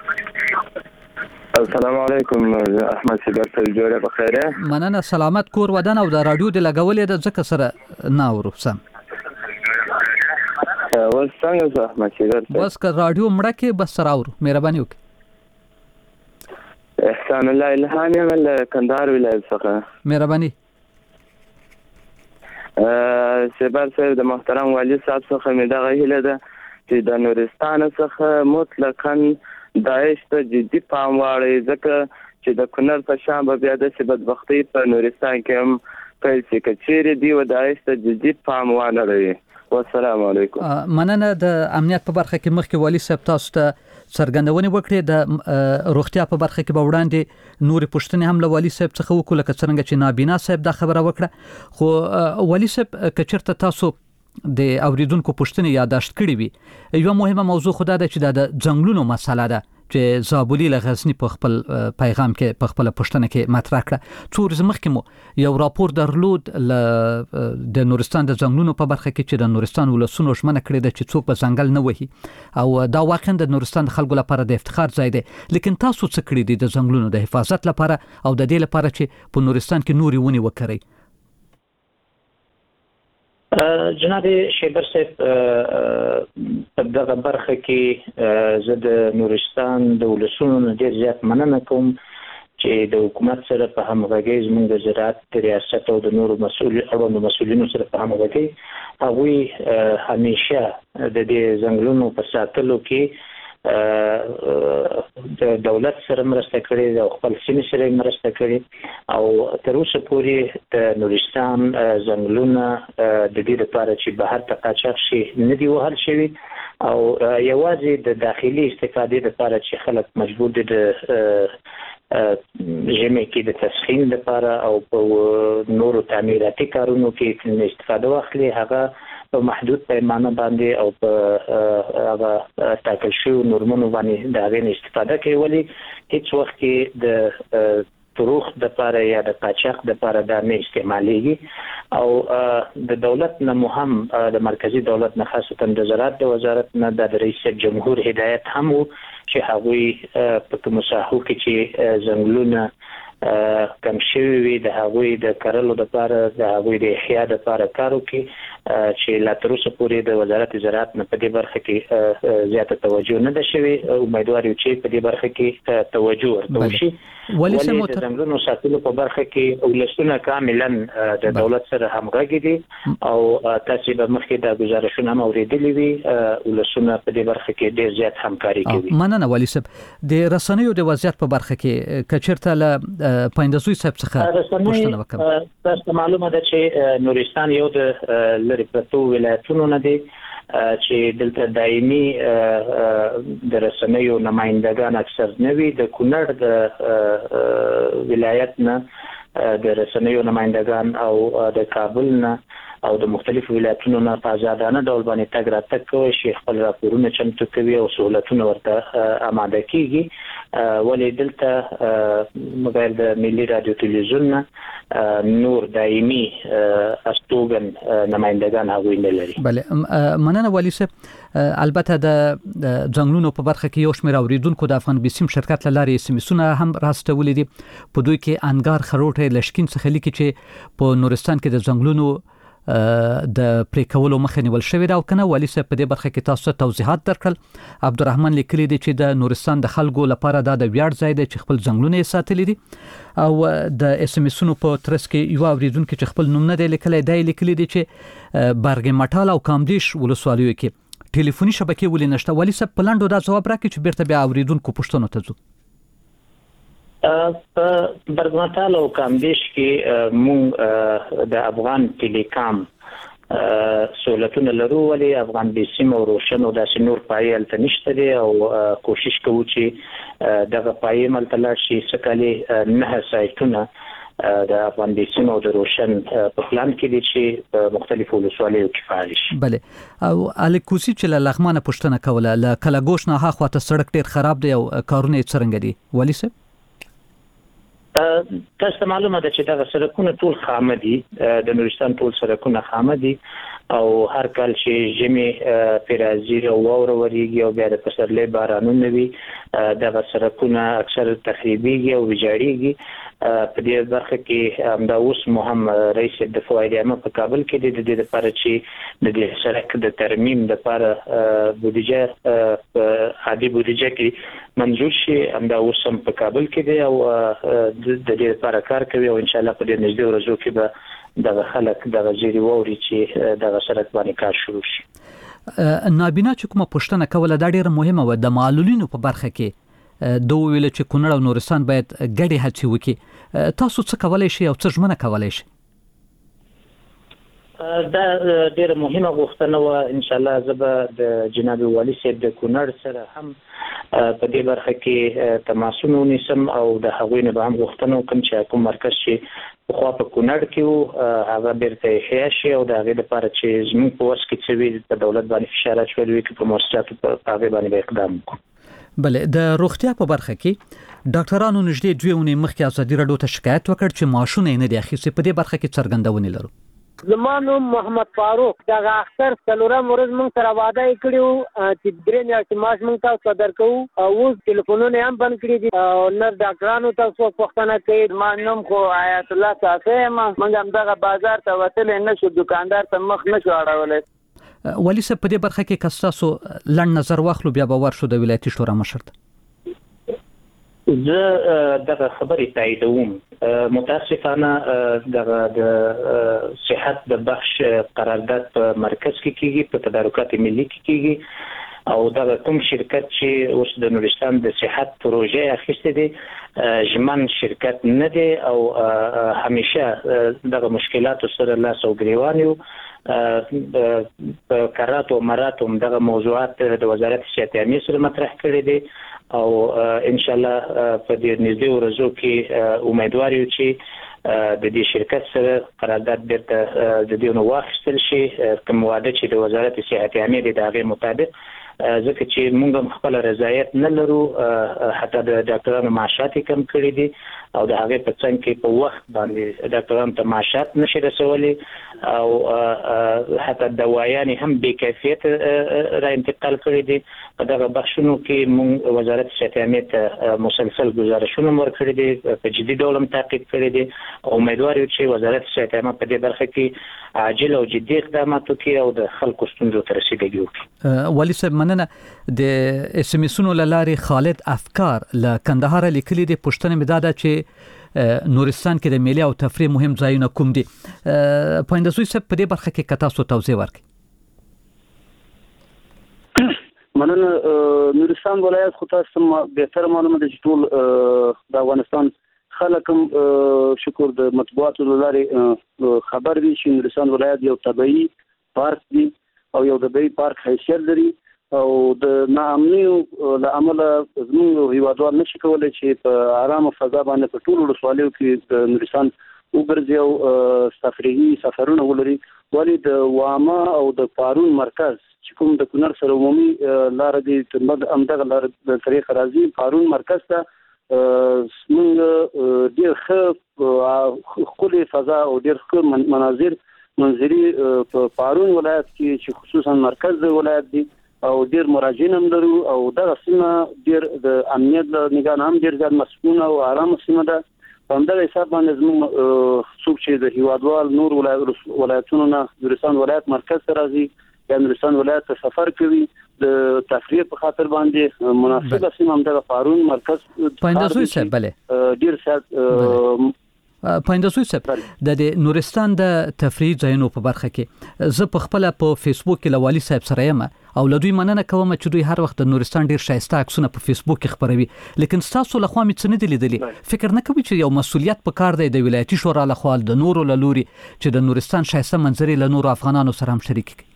السلام علیکم احمد سیدر ته جوړه بخیره مننه سلامت کور ودان او د رادیو د لګولې د ځکه سره ناورو سم وس څنګه احمد سیدر بس که رادیو مړه کې بس راورو مهرباني وکړئ احسان الله الهام یم له کندهار ولایت څخه مهرباني سیبر صاحب د محترم والی صاحب څخه مې دغه هیله ده چې د نورستان څخه مطلقاً داعش ته جدي پام واړي ځکه چې د کونړ په شان به بیا د بدبختۍ په نورستان کې هم پیل شي کچېرې دی و داعش ته جدي پام وانه لري والسلام علیکم مننه د امنیت په برخه کې مخکې والی صاحب تاسو ته څرګندونه وکړه د روغتیا په برخه کې به وړاندې نورې پوښتنې هم له والی صاحب څخه وکړو لکه څنګه چې نابینا صاحب دا خبره وکړه خو والی صاحب که چېرته تاسو د اوریدونکو پوښتنې یادداشت کړې وي یو مهمه موضوع خو دا ده چې د ځنګلونو مسله ده چې زابولي له غزنی په خپل پیغام کې په خپل پښتنه کې مطرح کړه څو ورځې مخکې مو یو راپور درلود ل د نورستان د ځنګلونو په برخه کې چې د نورستان ولسونو ژمنه کړې ده چې څوک په ځنګل نه وهي او دا واقعا د نورستان د خلکو لپاره د افتخار ځای دی لیکن تاسو څه کړی دي د ځنګلونو د حفاظت لپاره او د دې لپاره چې په نورستان کې نوري ونی وکړي جناب شیبر صاحب په دغه برخه کې زه د نورستان د ولسونو نه ډېر زیات مننه کوم چې د حکومت سره په همغږۍ زموږ د زراعت د ریاست او د نورو مسؤل اړوندو مسؤلینو سره په همغږۍ هغوی همیشه د دې ځنګلونو په ساتلو کې د دولت سره مرسته کړې او خپل سیمې سره مرسته کړې او تر اوسه پورې د نورستان ځنګلونه د دې لپاره چې بهر ته قاچاق شي نه دي وهل شوي او یوازې د داخلي استفادې لپاره چې خلک مجبور دي د ژمي کې د تسخین لپاره او په نورو تعمیراتي کارونو کې استفاده واخلي هغه په محدود پیمانه باندې او په هغه ټاکل شویو نورمونو باندې د هغې نه استفاده کوي ولې هیڅ وخت کې د فروخ د لپاره یا د قاچاق د لپاره د نه استعماليږي او د دولت نه مهم د مرکزی دولت نه خاصه د زراعت د وزارت نه د رئیس جمهور هدایت هم چې هغوی په کوم ساحو کې چې ځنګلونه کم شوی وي د هغوی د کرلو د لپاره د هغوی د احیا د لپاره کار وکړي چې لا تر اوسه پورې د وزارت زراعت نه په دې برخه کې زیاته توجه نه ده شوی. امیدوار یو چې په دې برخه کې توجه ورته وشي. ولې د ځنګلونو ساتلو په برخه کې ولسونه کاملا د دولت سره همغږي دي او تاسو به مخکې د گزارشونو هم اوریدلي وي ولسونه په دې برخه کې ډیر زیات همکاري کوي. مننه والي صاحب. د رسنیو د وضعیت په برخه کې کچرته له پایندزوی صاحب څخه پوښتنه وکړم. تاسو معلومه ده چې نورستان یو د لری پرتو ولایتونو نه دي چې دلته دایمي د رسنیو نمائندگان اکثر نوي د کونړ د ولایت نه د رسنیو نمائندگان او د کابل نه او د مختلفو ولایتونو نه په آزادانه ډول باندې تګ راتګ کوي چې خپل راپورونه چمتو کوي او سہولتونه ورته آماده کیږي. ولې دلته مګر د ملي رادیو تلویزیون نور دایمي استوګن نمائندگان هغوی نه لري. بله مننه والي صاحب. البته د ځنګلونو په برخه کې یو شمېر اوریدونکو د افغان بیسیم شرکت لاري اس ام اسونه هم راستولې دي. په دوی کې انګار خروټه لشکین څخه لیکي چې په نورستان کې د ځنګلونو د پریکولو مخه نیول شوې ده او کنه. والي صاحب په دې برخه کې تاسو توضیحات درکړل. عبدالرحمن لیکلي دي چې د نورستان د خلکو لپاره دا د ویاړ ځای دی چې خپل ځنګلونه یې ساتلي دي او د اس ام اسونو په ترڅ کې یو اوریدونکو چې خپل نوم نه دی لیکلی دی لیکلي دي چې برګ مټال او کامدیش ولسوالیو کې ټلیفوني شبکې ولې نشته. والي صاحب په لاندو دا جواب راکړي چې بیرته بیا اوریدونکو پوښتنو ته ځو. په برګمټال او کامدیش کې مونږ د افغان ټیلیکام سہولتونه لرو ولې افغان بیسیم او روشن او داسې نور پای الته نشته دي او کوشش کوو چې دغه پای ملتلار شي سکالي نه سایتونه د افغان بیسیم او د روشن په پلان کې دي چې په مختلفو ولسوالیو کې فعال شي. بله او الکوسی چې له لغمانه پوښتنه کوله له کلاګوش نه هاخوا ته سړک ډیر خراب دی او کارونه یې څرنګه دي. والي صاحب تاسو معلومه ده چې دا سړکونه ټول خامه دي. د نورستان ټول سړکونه خامه دي او هر کال چې جمعې پیرازي او واوره وريږي او بیا د پسرلي بارانونه وي دا سړکونه اکثر تخریبيږي او ویجاړيږي. په دې برخه کې همدا اوس مهم رئیس د فواید عامه په کابل کې د دې لپاره چې د دې سړک د ترمیم لپاره بودیجه عادي بودیجه کې منظور شي. همدا اوس هم په کابل کې دی او د دې لپاره کار کوي او ان شاء الله په دې نږدې ورځو کې به دغه خلک دغه جری ووري چې دغه سړک باندې کار شروع شي. نابینا چې کومه پوښتنه کوله دا ډیره مهمه و. د معلولینو په برخه کې دوه ویل چې کونړ او نورستان باید ګډي هڅې وکړي. تاسو څه کولای شئ او څه ژمنه کولای شئ؟ دا ډیره مهمه غوښتنه و. ان شاء الله زه به د جناب والي صاحب د کونړ سره هم په دې برخه کې تماسونه ونیسم او د هغوی نه به هم غوښتنه وکړم چې کوم مرکز چې خو په کونړ کې وو هغه بیرته احیا شي او د هغې لپاره چې زموږ په وس کې څه وي په دولت باندې فشار اچول وي چې په مؤسساتو په هغې باندې به اقدام وکړو. بله د روغتیا په برخه کې ډاکټرانو نږدې دوه اونۍ مخکې ازادي راډیو ته شکایت وکړ چې معاشونه یې نه دي اخیستي. په دې برخه کې څرګندونې لرو. زما نوم محمد فاروق. دغه اختر څلورم ورځ موږ سره وعده یې کړی وو چې درې میاشتې معاش موږ تاسو ته درکوو او اوس ټلیفونونه هم بند کړي دي او نه ډاکټرانو ته څوک پوښتنه کوي. زما نوم خو حیات الله صافی یم. موږ همدغه بازار ته وتلی نه شو، دکاندار ته مخ نه شو اړولی. والي صاحب په دې برخه کې که ستاسو لنډ نظر واخلو بیا به ورشو د ولایتي شورا مشر ته. زه دغه خبرې تاییدوم. متاسفانه دغه د صحت د بخش قرارداد په مرکز کې کیږي، په تدارکات ملي کې کیږي او دغه کوم شرکت چې اوس د نورستان د صحت پروژه اخیسته دي ژمن شرکت نه دی او همیشه دغه مشکلات سره لاس او ګریوان یو. په قرات او مرات هم دغه موضوعات د وزارت صحت عامه سره مطرح کړي دي او ان شاء الله په دې نږدې ورځو کې امیدوار یو چې د دې شرکت سره قرارداد بیرته د دې نو واخیستل شي. کوم وعده چې د وزارت صحت عامه د هغه مطابق ځکه چې موږ خپل رضایت نه لرو حتی د ډاکټرانو معاشات کم کړی دي او د هغه په څنګ کې په وخت باندې ډاکټرانو ته معاشات نشي رسولي او حتی دوايان هم بې کیفیت را انتقال کړی دي په دغه بخښونو کې موږ وزارت صحت امنیت مسلسل گزارشونه ورکړي دي په جدي ډول تعقیب کړی دي او امیدوار یو چې وزارت صحت امنیت په دې برخه کې عاجل او جدي اقدامات وکړي او د خلکو ستونزو ته رسیدګي وکړي. والي صاحب مننه. د اس ام اسونو لارې خالد افکار له کندهار لیکلي دي پښتنه مداده چې نورستان کې د میلې او تفریح مهم ځایونه کوم دي. پاینده سوی صاحب په دې برخه کې کتا سو توضیح ورکړي. مننه. نورستان ولایت خو تاسو به تر معلومه ده چې ټول د افغانستان خلکم شکر د مطبوعاتو لارې خبر دي چې نورستان ولایت یو طبيعي پارک دی او یو طبيعي پارک حیثیت لري او د ناامنیو له امله زموږ هیوادوال نشي کولای چې په آرامه فضا باندې په ټولو ولسوالیو کې د نورستان وګرځي او تفریحي سفرونه ولري. ولې د واما او د پارون مرکز چې کوم د کونړ سره عمومي لار دی تر امدغه لار د طریق راځي پارون مرکز ته موږ ډېر ښه ښکلې فضا او ډېر ښه مناظر منظري په پارون ولایت کې چې خصوصا مرکز د ولایت دی او ډېر مراجعین هم لرو او دغه سیمه ډېر د امنیت له نگاه نه هم ډېر زیات مسکونه او آرامه سیمه ده. په همدغه حساب باندې زموږ څوک چې د هیوادوال نور ولایتونو نه نورستان ولایت مرکز ته راځي یا نورستان ولایت ته سفر کوي د تفریح په خاطر باندې مناسبه سیمه همدغه پارون مرکز پاینده سوی صاحب بله ډیر سات پاینده سوی صاحب د نورستان د تفریح ځایونو په برخه کې زه په خپل په فیسبوک کې لوالي صاحب سره یم او لدوی مننه کوم چې دوی هر وخت د نورستان ډیر شایسته عکسونه په فیسبوک کې خبروي لیکن تاسو له خوا مې څه نه دي لیدلي فکر نه کوي چې یو مسولیت په کار دی د ولایتي شورا له خوا د نورو له لوري چې د نورستان شایسته منظرې له نورو افغانانو سره هم شریک کړي.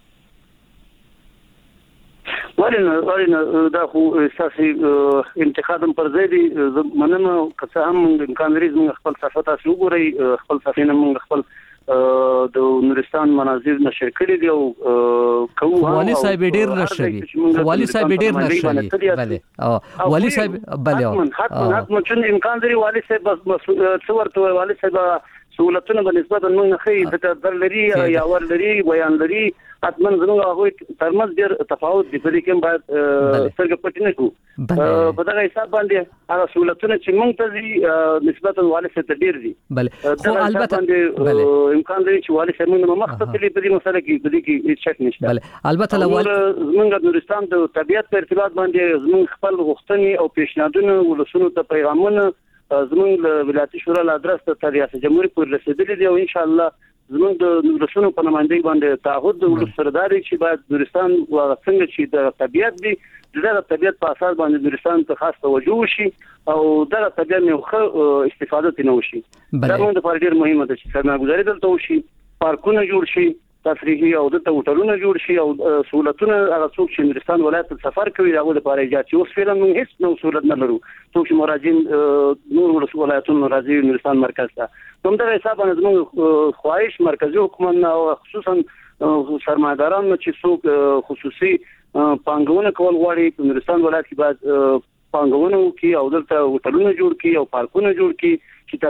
ورنه ورنه دا خو اساسي انتقادم پر ځای دی مننه که څه هم امکان لري موږ خپل صفحه تاسو وګورئ خپل صفحه نه موږ خپل د نورستان مناظر نشر کړي دي او کوو والي صاحب ډیر نشري والي صاحب ډیر نشري بله او والي صاحب بله حتما حتما چې امکان لري والي صاحب بس څورته والي صاحب سہولتونه په نسبت موږ نه خي د درلري یا ورلري بیان لري اتمن زموږ هغه ترمز ډیر تفاوت دی په دې کې باید څنګه پټ نه کو په دغه حساب باندې هغه سہولتونه چې موږ ته دي نسبتا والي څخه ډیر دي بله خو البته بله امکان لري چې والي څخه موږ مختصری په دې مسله کې په دې کې شک نشته بله البته لوال موږ د نورستان د طبيعت په ارتباط باندې زموږ خپل غوښتنې او پیشنهادونه ولسونو ته پیغامونه زموږ د ولایتي شورا له ادرس ته ریاست جمهوریت پورې رسیدلي دي او ان شاء الله زموږ د نورستان په نمائندګۍ باندې تعهد د ولس سرداري چې باید نورستان او څنګه چې د طبيعت دي د طبيعت په اساس باندې نورستان ته خاص توجه وشي او د طبيعت نه خو استفاده تنه وشي دا موږ د فارډیر مهمه ده چې سرمایه‌ګذاري دلته وشي پارکونه جوړ شي تفریحي او د هوټلونو جوړ شي او سہولتونه هغه څوک چې نورستان ولایت ته سفر کوي هغه لپاره ایجاد شي. اوس فعلا موږ هیڅ نو سہولت نه لرو څوک چې مراجعین نور ولایتونو راځي نورستان مرکز ته کوم دا حساب باندې موږ خواهش مرکزی حکومت او خصوصا سرمایه‌داران چې څوک خصوصي پانګونه کول غواړي په نورستان ولایت کې باید پانګونه وکړي او دلته هوټلونه جوړ کړي او پارکونه جوړ کړي چې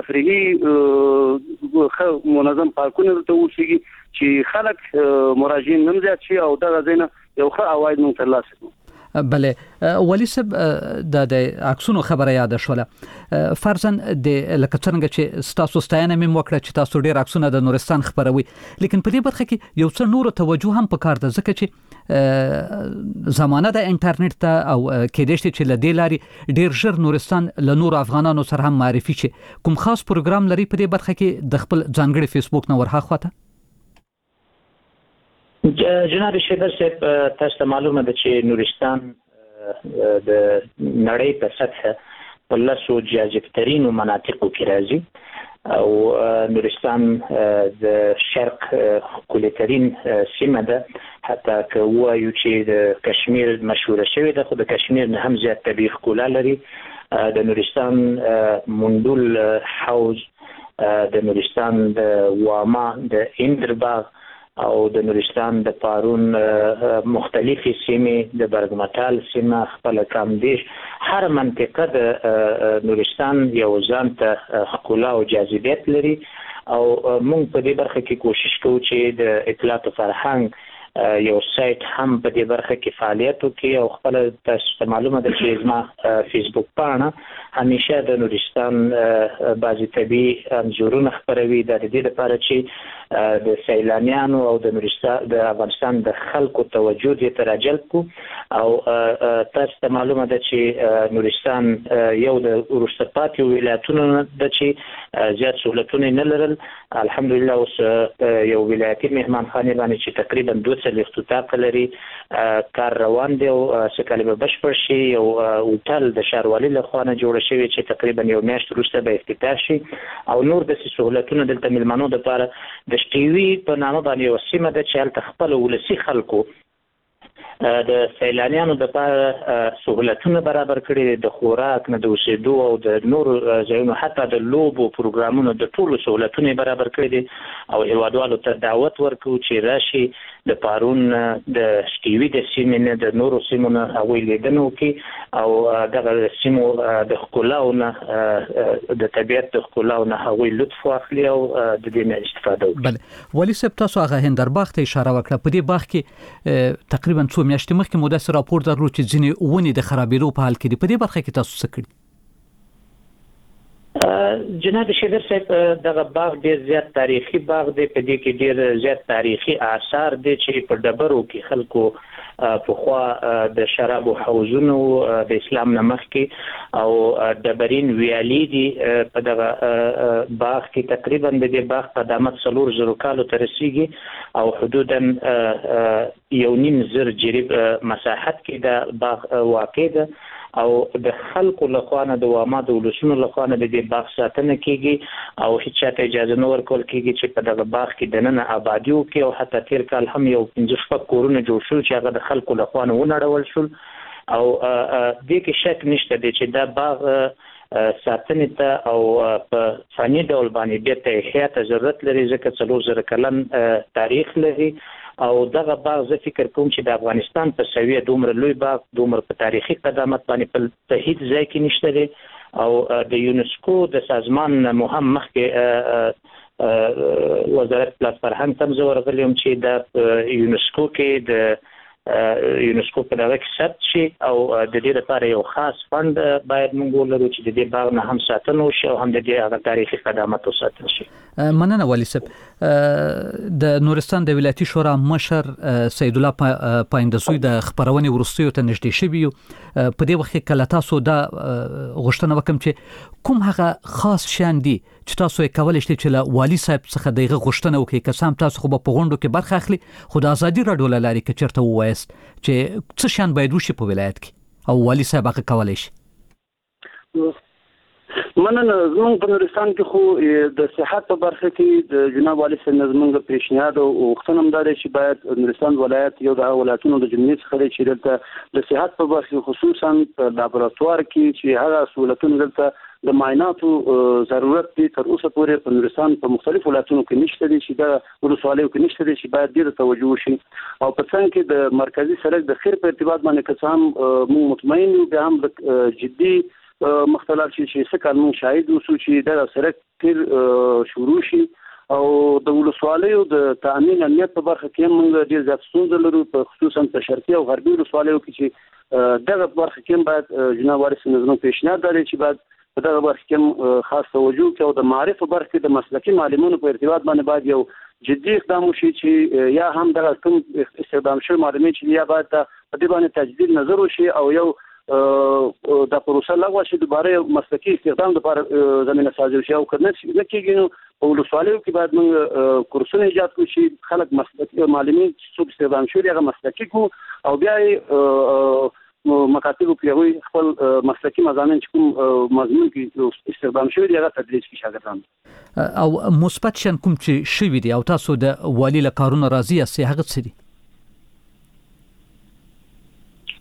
تفریحي منظم پارکونه ته وشي چې خلک مراجعین هم زیات شي او دا غزنه یو ښه عواید مون ترلاسه کړي. بله والي صاحب د عکسونو خبره یاد شوله فرضاً د لکه څنګه چې تاسو ستاینه مې وکړه چې تاسو ډیر عکسونه د نورستان خبروي لیکن په دې برخه کې یو څه نور توجه هم پکار ده ځکه چې زمانه د انټرنیټ ته او کېدې چې لدې لاري ډیر ژر نورستان له نور افغانانو سره هم معرفي شي کوم خاص پروګرام لري په دې برخه کې د خپل ځانګړي فیسبوک نه ورها خواته جناب شیبر صاحب تاسو معلومه ده چې نورستان د نړۍ په سطح په لاسو جاذبترینو مناطقو کې راځي او نورستان د شرق کلیترین سیمه ده حتی که وایو چې د کشمیر مشهوره شوی ده خو د کشمیر نه هم زیات طبیعي ښکلا لري. د نورستان مندول حوض د نورستان د واما د اندرباغ او د نورستان د پارون مختلفي سیمې د برګمټال سیمه خپل کامدیش هر منطقه د نورستان یو ځان ته ښکلا او جاذبیت لري او موږ په دې برخه کې کوشش کوو چې د اطلاعات او فرهنګ یو سایت هم په دې برخه کې فعالیت وکړي او خپل تاسو معلومه ده چې زما فیسبوک پاڼه همیشه د نورستان بعضی طبي انځورونه خپروي د دې لپاره چې د سیلانیانو او د نورستان د افغانستان د خلکو توجه دې ته راجلب کو او تاسو معلومه ده چې نورستان یو د وروسته پاتې ولایتونو ده چې زیات سہولتونه نه لرل الحمدلله اوس یو ولایتي مهمانخانه باندې چې تقریبا دوه څلوېښت طاقه لري کار روان دی او سکه به بشپړ شي یو هوټل د ښاروالۍ لخوا نه جوړ شوی چې تقریبا یو میاشت وروسته به افتتاح شي او نور د سہولتونو دلته ملمنو لپاره د شټیوي په نامه باندې یو سیمه ده چې هلته خپل ولسي خلکو د سیلانیانو لپاره سہولتونه برابر کړي د خوراک نه د اوسېدو او د نور ځایونو حتی د لوبو پروګرامونو د ټولو سہولتونه برابر کړي دي او هیوادوالو ته دعوت ورکوو چې راشي د پارون د شټیوي د سیمې نه د نورو سیمو نه هغوی لیدنه وکړي او دغه سیمو د ښکلاو نه د طبیعت د ښکلاو نه هغوی لطف واخلي او د دې نه استفاده وکړي. بله والي صاحب تاسو هغه هندرباغ ته اشاره وکړه په دې باغ کې تقریبا څو میاشتې مخکې مو داسې راپور درلود چې ځینې ونې د خرابېدو په حال کې دي په دې برخه کې تاسو څه کړي؟ جناب شیبر صاحب دغه باغ ډیر زیات تاریخي باغ دی په دې کې ډیر زیات تاریخي آثار دي چې په ډبرو کې خلکو په خوا د شراب او حوزونو د اسلام نه مخکې او ډبرین ویالي دي په دغه باغ کې تقریبا د دې باغ په دامت څلور زرو کالو ته رسیږي او حدودا یو نیم زر جریب مساحت کې د باغ واقع ده او د خلکو لخوا نه د عامه د ولسونو لخوا نه د دې باغ ساتنه کیږي او هیڅ چاته اجازه نه ورکول کیږي چې په دغه باغ کې دننه آبادی وکړي او حتی تیر کال هم یو پنځه شپږ کورونه جوړ شول چې هغه د خلکو لخوا نه ونړول شول او دې کې شک نشته دی چې دا باغ ساتنې ته او په فني ډول باندې بیا ته احیاط ضرورت لري ځکه څلور زره کلن تاریخ لري او دغه باغ زه فکر کوم چې د افغانستان په سویه دومره لوی باغ دومره په تاریخي قدامت باندې په هیڅ ځای کې نشته دی او د یونسکو د سازمان مهم مخکې وزارت پلاس فرهنګ تم زه ورغلی یم چې د یونسکو کې د یونسکو په دغه کې ثبت شي او د دې لپاره یو خاص فند باید موږ ولرو چې د دې باغ نه هم ساتنه وشي او هم د دې هغه تاریخي قدامت وساتل شي. مننه والي صاحب. د نورستان د ولایتي شورا مشر سید الله پایندسوی د خبرونې ورستیو ته نږدې شوی په دې وخت کې کله تاسو دا غوښتنه وکم چې کوم هغه خاص شان دي چې تاسو یې کولای شئ چې له والي صاحب څخه دغه غوښتنه وکړئ که سم تاسو خو په غونډو کې برخه اخلي خو د ازادي راډیو لاري کې چرته وایست چې څه شان باید وشي په ولایت کې او والي صاحب هغه کولای شي. مننه. زموږ په نورستان کې خو د صحت په برخه کې د جناب والي صاحب زموږ پیشنهاد او غوښتنه هم ده چې باید نورستان ولایت یو د ولایتونو د جمهوریت څخه دی چې دلته د صحت په برخه خصوصا په لابراتوار کې چې هغه سہولتونه دلته د معایناتو ضرورت دی تر اوسه پورې په نورستان په مختلفو ولایتونو کې نشته دي چې دا ولسوالیو کې نشته دي چې باید ډېر توجه وشي او په څنګ کې د مرکزی سړک د خیر په ارتباط باندې که هم موږ مطمئن یو بیا هم جدي مختلف شي چې څه کار موږ شاهد اوسو چې دا سړک تیر شروع شي او د ولسوالیو د تامین امنیت په برخه کې موږ ډېر زیات ستونزې لرو په خصوصا په شرقي او غربي ولسوالیو کې چې دغه برخه کې باید جناب والي صاحب زموږ پیشنهاد لري چې باید په دغه برخه کې خاص توجه کوي او د معرفت برخه کې د مسلکي معلمانو په ارتباط باندې باید یو جدي اقدام وشي چې یا هم دغه کوم استخدام شوی معلمین چې یا باید په دې باندې تجدید نظر وشي او یو د پروسه لغوه شي دوباره مسلکي استخدام لپاره زمينه سازي شي او کنه چې کېږي نو په ولسوالیو کې باید موږ کورسونه ایجاد کړو چې خلک مسلکي معلمین چې استخدام شوی هغه مسلکي کو او بیا مکاتب پیوي خپل مسلکي مضامین چې کوم مضمون کې استخدام شوی دی هغه تدریس کې شاګردان او مثبت شن کوم چې شوی دی او تاسو د والی له کارونه راضي یاست هغه څه دي؟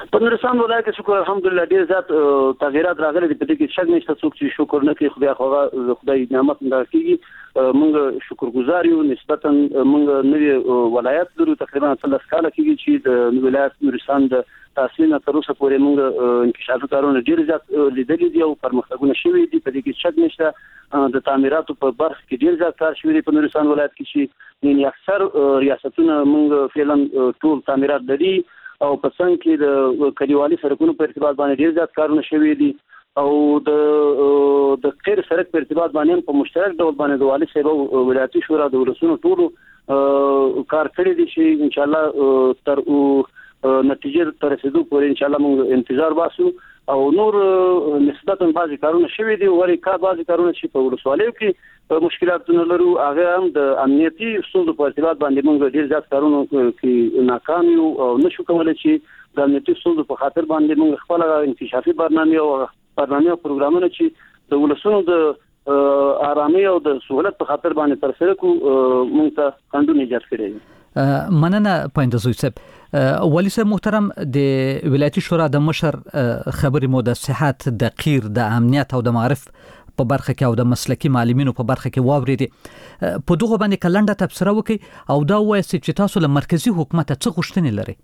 په نورستان ولایت کې شکر الحمدلله ډیر زیات تغیرات راغلي دي په دې کې شک نشته څوک چې شکر نه کوي خدای خو خدای نعمت نه کیږي موږ شکرګزار یو نسبتا موږ نوې ولایت درو تقریبا ثلاث کال کېږي چې د ولایت نورستان د تاسیس نه تر اوسه پورې موږ انکشافي کارونه ډیر زیات لیدلي دي او پرمختګونه شوي دي په دې کې شک نشته د تعمیراتو په برخه کې ډیر زیات کار شوی دی په نورستان ولایت کې چې یعنی اکثر ریاستونه موږ فعلا ټول تعمیرات لري او په څنګه کې د کلیوالي سړکونو په ارتباط باندې ډیر زیات کارونه شوي دي او د د قیر سړک په ارتباط باندې په مشترک ډول باندې د والي صاحب او ولایتي شورا د ولسونو ټولو کار کړی دي چې ان شاء الله تر نتیجه تر رسیدو پورې ان شاء الله موږ انتظار باسو او نور نسبتا بعضی کارونه شوي دي ورې کا بعضی کارونه چې په ولسوالیو کې مشکلاتونه لرو هغه هم د امنیتي ستونزو په ارتباط باندې موږ ډیر زیات کارونه کې ناکام یو او نشو کولای چې د امنیتي ستونزو په خاطر باندې موږ خپل انکشافي برنامه او برنامه او پروګرامونه چې د ولسونو د آرامي او د سہولت په خاطر باندې تر سره کو موږ ته کندو ایجاد کړی مننه پاینده زوی صاحب ولی صاحب محترم د ولایتي شورا د مشر خبرې مو د صحت د قیر د امنیت او د معرف په برخه کې او د مسلکي معلمینو په برخه کې واورېدي په دغه باندې کلنډه تبصره وکي او دا وایي چې تاسو له مرکزی حکومت څخه غوښتنې لري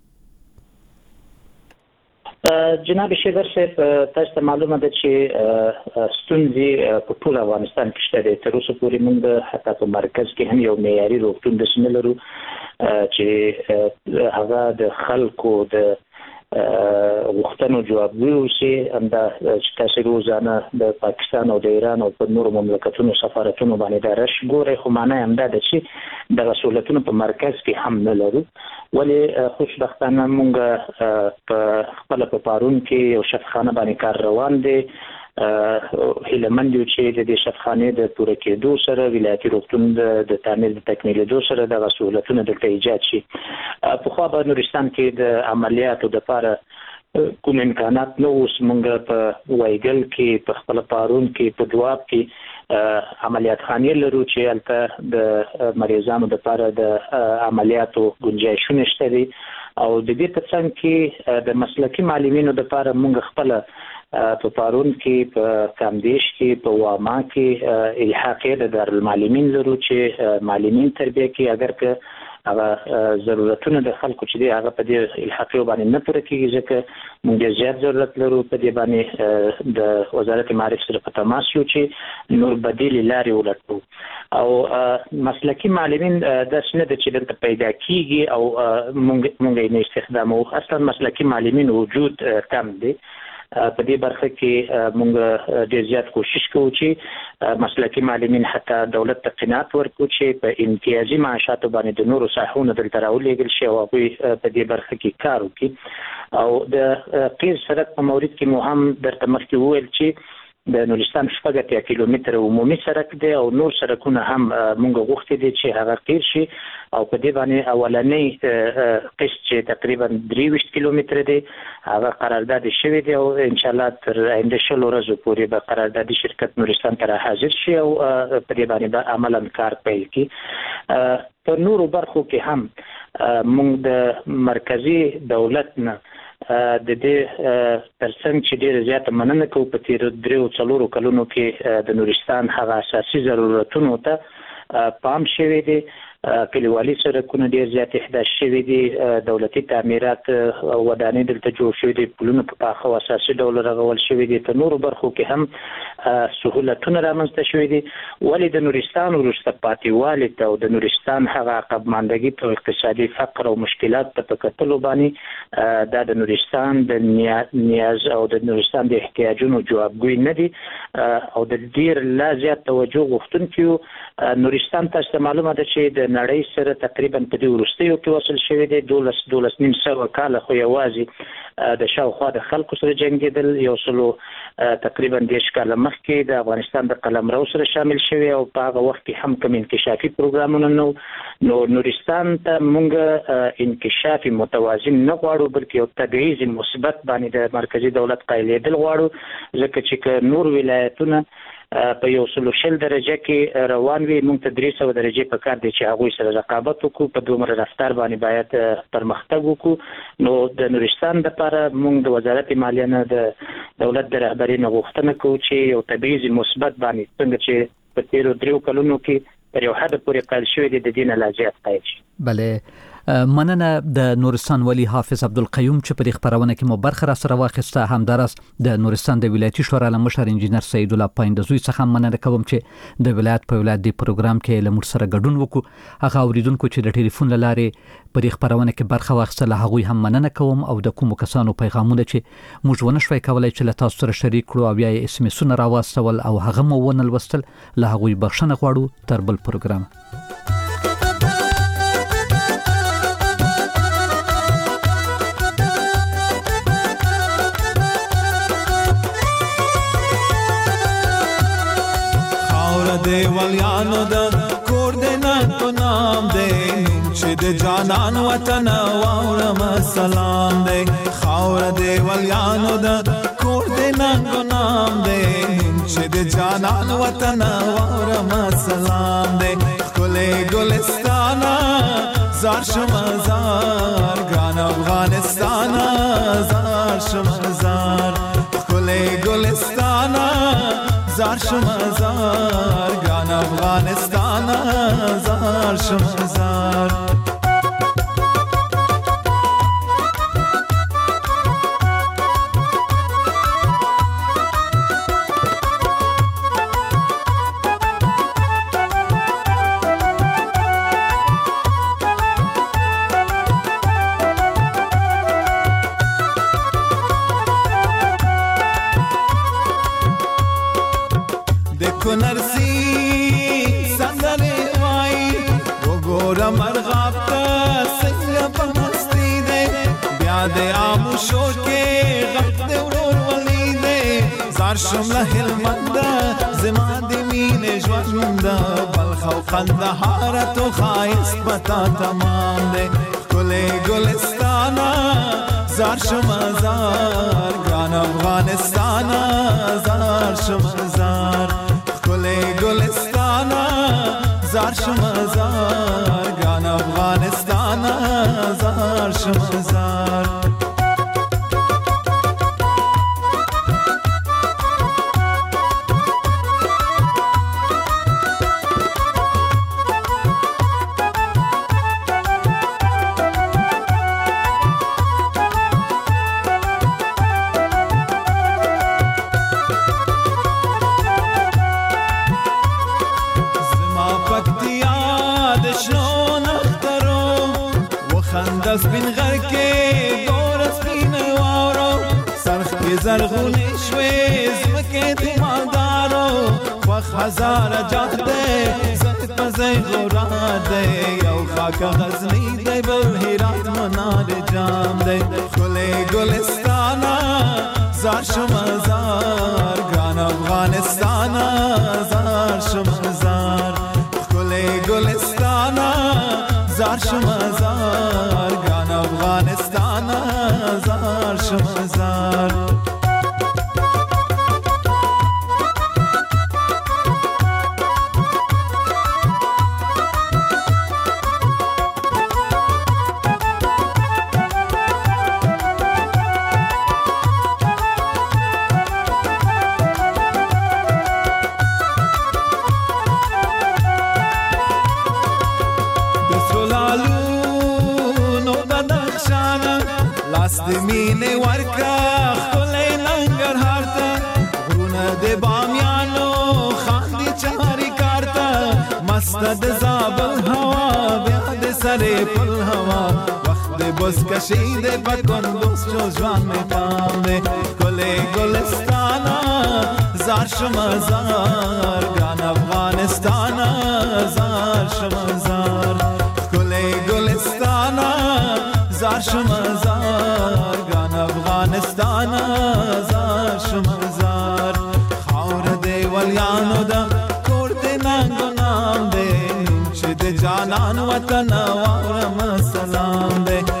جناب شیبر صاحب تاسو ته معلومه ده چې ستونزې په ټول افغانستان کې شته دي تر اوسه پورې موږ حتی په مرکز کې هم یو معیاري روغتون د شنه لرو چې هغه د خلکو د وختونو جوابوي او چې انده چې تاسو روزانه د پاکستان او د ایران او په نورو مملکتونو سفارتونو باندې د رش ګوري خو معنی هم ده چې د رسولتونو په مرکز کې هم نه لرو ولی خوشبختانه مونږ په خپل په پارون کې یو شفخانه باندې کار روان دي هیلمن یو چې د شفخانه د پوره کېدو سره ولایتي روغتون د تعمیل د تکمیلېدو سره د رسولتونو د ایجاد شي په خو په نورستان کې د عملیاتو د لپاره کوم امکانات نو اوس مونږ په وایګل کې په خپل پارون کې په دواب کې عملیات خانې لرو چې البته د مریضانو لپاره د عملیاتو گنجائشونه شته دي او د دې ترڅنګ کې د مسلکي معلمینو لپاره مونږ خپل په پارون کې په کامدیش کې په واما کې الحاقیه د دارالمعلمین لرو چې معلمین تربیه کې اگر که هغه ضرورتونه د خلکو چې دی هغه په دې الحاقیه باندې نه پوره کیږي ځکه موږ زیات ضرورت لرو په دې باندې د وزارت معارف سره په تماس یو چې نور بدیل لارې ولټو او مسلکي معلمین د شنه د چې د پیدا کیږي او موږ موږ یې استخدامو اصلا مسلکي معلمین وجود کم دي په دې برخه کې موږ ډېر زیات کوشش کوو چې مسلکي معلمین حتی دولت ته قناعت ورکړي چې په امتیازي معاشاتو باندې د نورو ساحونو دلته راولېږل شي او هغوی په دې برخه کې کار وکړي او د قیر سړک په مورد کې مو هم درته مخکې وویل چې د نورستان شپږ اتیا کیلومتره عمومي سړک دی او نور سړکونه هم موږ غوښتي دي چې هغه قیر شي او په دې باندې اولنۍ قسط چې تقریبا درې ویشت کیلومتره دی هغه قرارداد شوی دی او ان شاء الله تر آینده شلو ورځو پورې به قراردادي شرکت نورستان ته حاضر شي او په دې باندې به عملاً کار پیل کړي په نورو برخو کې هم موږ د مرکزی دولت نه د دې ترڅنګ چې ډېر زیات مننه کوو په تیر درو څلورو کلونو کې د نورستان هغه اساسي ضرورتونو ته پام شوی دی کلیوالي سړکونه ډېر زیات احداث شوي دي دولتي تعمیرات ودانۍ دلته جوړ شوي دي پلونه په پاخه او اساسي ډول رغول شوي دي په نورو برخو کې هم سهولتونه رامنځته شوي دي ولې د نورستان وروسته پاتې والي ته او د نورستان هغه عقبماندګي په اقتصادي فقر او مشکلات ته په کتلو باندې دا د نورستان د نیاز او د نورستان د احتیاجونو جوابګوی نه دي او د ډېر لا زیات توجه غوښتونکي نورستان تاسو معلومه ده چې د نړۍ سره تقریبا په دې وروستیو کې وصل شوی دی دولس دولس نیم سوه کاله خو یوازې د شاوخوا د خلکو سره جنګېدل یو سلو تقریبا دېرش کاله مخکې د افغانستان د قلمرو سره شامل شوی او په هغه وخت کې هم کوم انکشافي پروګرامونه نو نو نورستان ته موږ انکشافي متوازن نه غواړو بلکې یو تبعیض مثبت باندې د مرکزی دولت قایلېدل غواړو ځکه چې نور ولایتونه په یو سلو شل درجه کې روان وي موږ ته درې سوه درجه په کار دي چې هغوی سره رقابت وکړو په دومره رفتار باندې باید پرمختګ وکړو. نو د نورستان لپاره موږ د وزارت مالیه نه د دولت د رهبرۍ نه غوښتنه کوو چې یو تبعیض مثبت باندې څنګه چې په تیرو دریو کلونو کې تر یو حد پورې قایل شوی دی د دې نه لا زیات قایل شي. بله مننه د نورستان والی حافظ عبدالقیوم چې په خبرونه کې مو برخه را سره واخیسته. همدارس د نورستان د ولایتي شورا له مشر انجینر سید الله پایندزوی څخه مننه کوم چې د ولایت په ولایت دی پروګرام کې له موږ سره ګډون وکړو. هغه اوریدونکو چې د ټلیفون له لارې په خبرونه کې برخه واخیسته له هغوی هم مننه کوم او د کوم کسانو پیغامونه چې موږ ونه شوي کولای چې له تاسو سره شریک کړو او یا اس ام اسونه راوستل او هغه مو ونه لوستل له هغوی بخښنه غواړو. تر بل پروګرام دیوالیانو د کور د نن په نام دی نوم چې د جانان وطن واورم سلام دی. خاور دیوالیانو د کور د نن په نام دی نوم چې د جانان وطن واورم سلام دی. ښکلی ګلستانه زار شم زار ګران افغانستانه زار شم زار ښکلی ګلستانه زار شم زار ګران افغانستان زار شم زار. شم له هلمند زما د مینې ژوند بلخ او قندهار تو ښایست پتا تمام دی. ښکلی ګلستانه زار شم زار ګران افغانستانه زار شم زار ښکلی ګلستانه زار شم زار ګران افغانستانه زار شم زار. سپین غر کې دور سپین واورو سرخ کې زرغونې شوې زمکې د مالدارو خوښ هزاره جات دی زه په ځای غورا دی یو خاکه غزني دی بل هرات منار جام دی. ښکلی ګلستانه زار شم زار ګران افغانستانه زار شم زار ښکلی ګلستانه زار شم زار ګران افغانستانه زار شم زار. لاس د مینې ورکه ښکلی ننګرهار ته غرونه د بامیانو خاندي چارې کار ته مسته د زابل هوا بیا د سرې پل هوا وخت د بزکشي د په کندوز چو ژوند مې پام دی. ښکلی ګلستانه زار شم زار ګران افغانستانه زار شم زار ښکلی ګلستانه زار شم زار ګران افغانستانه زار شم زار. خاور دیوالیانو د کور د ننګو نام دی نوم چې د جانان وطن واورم سلام دی.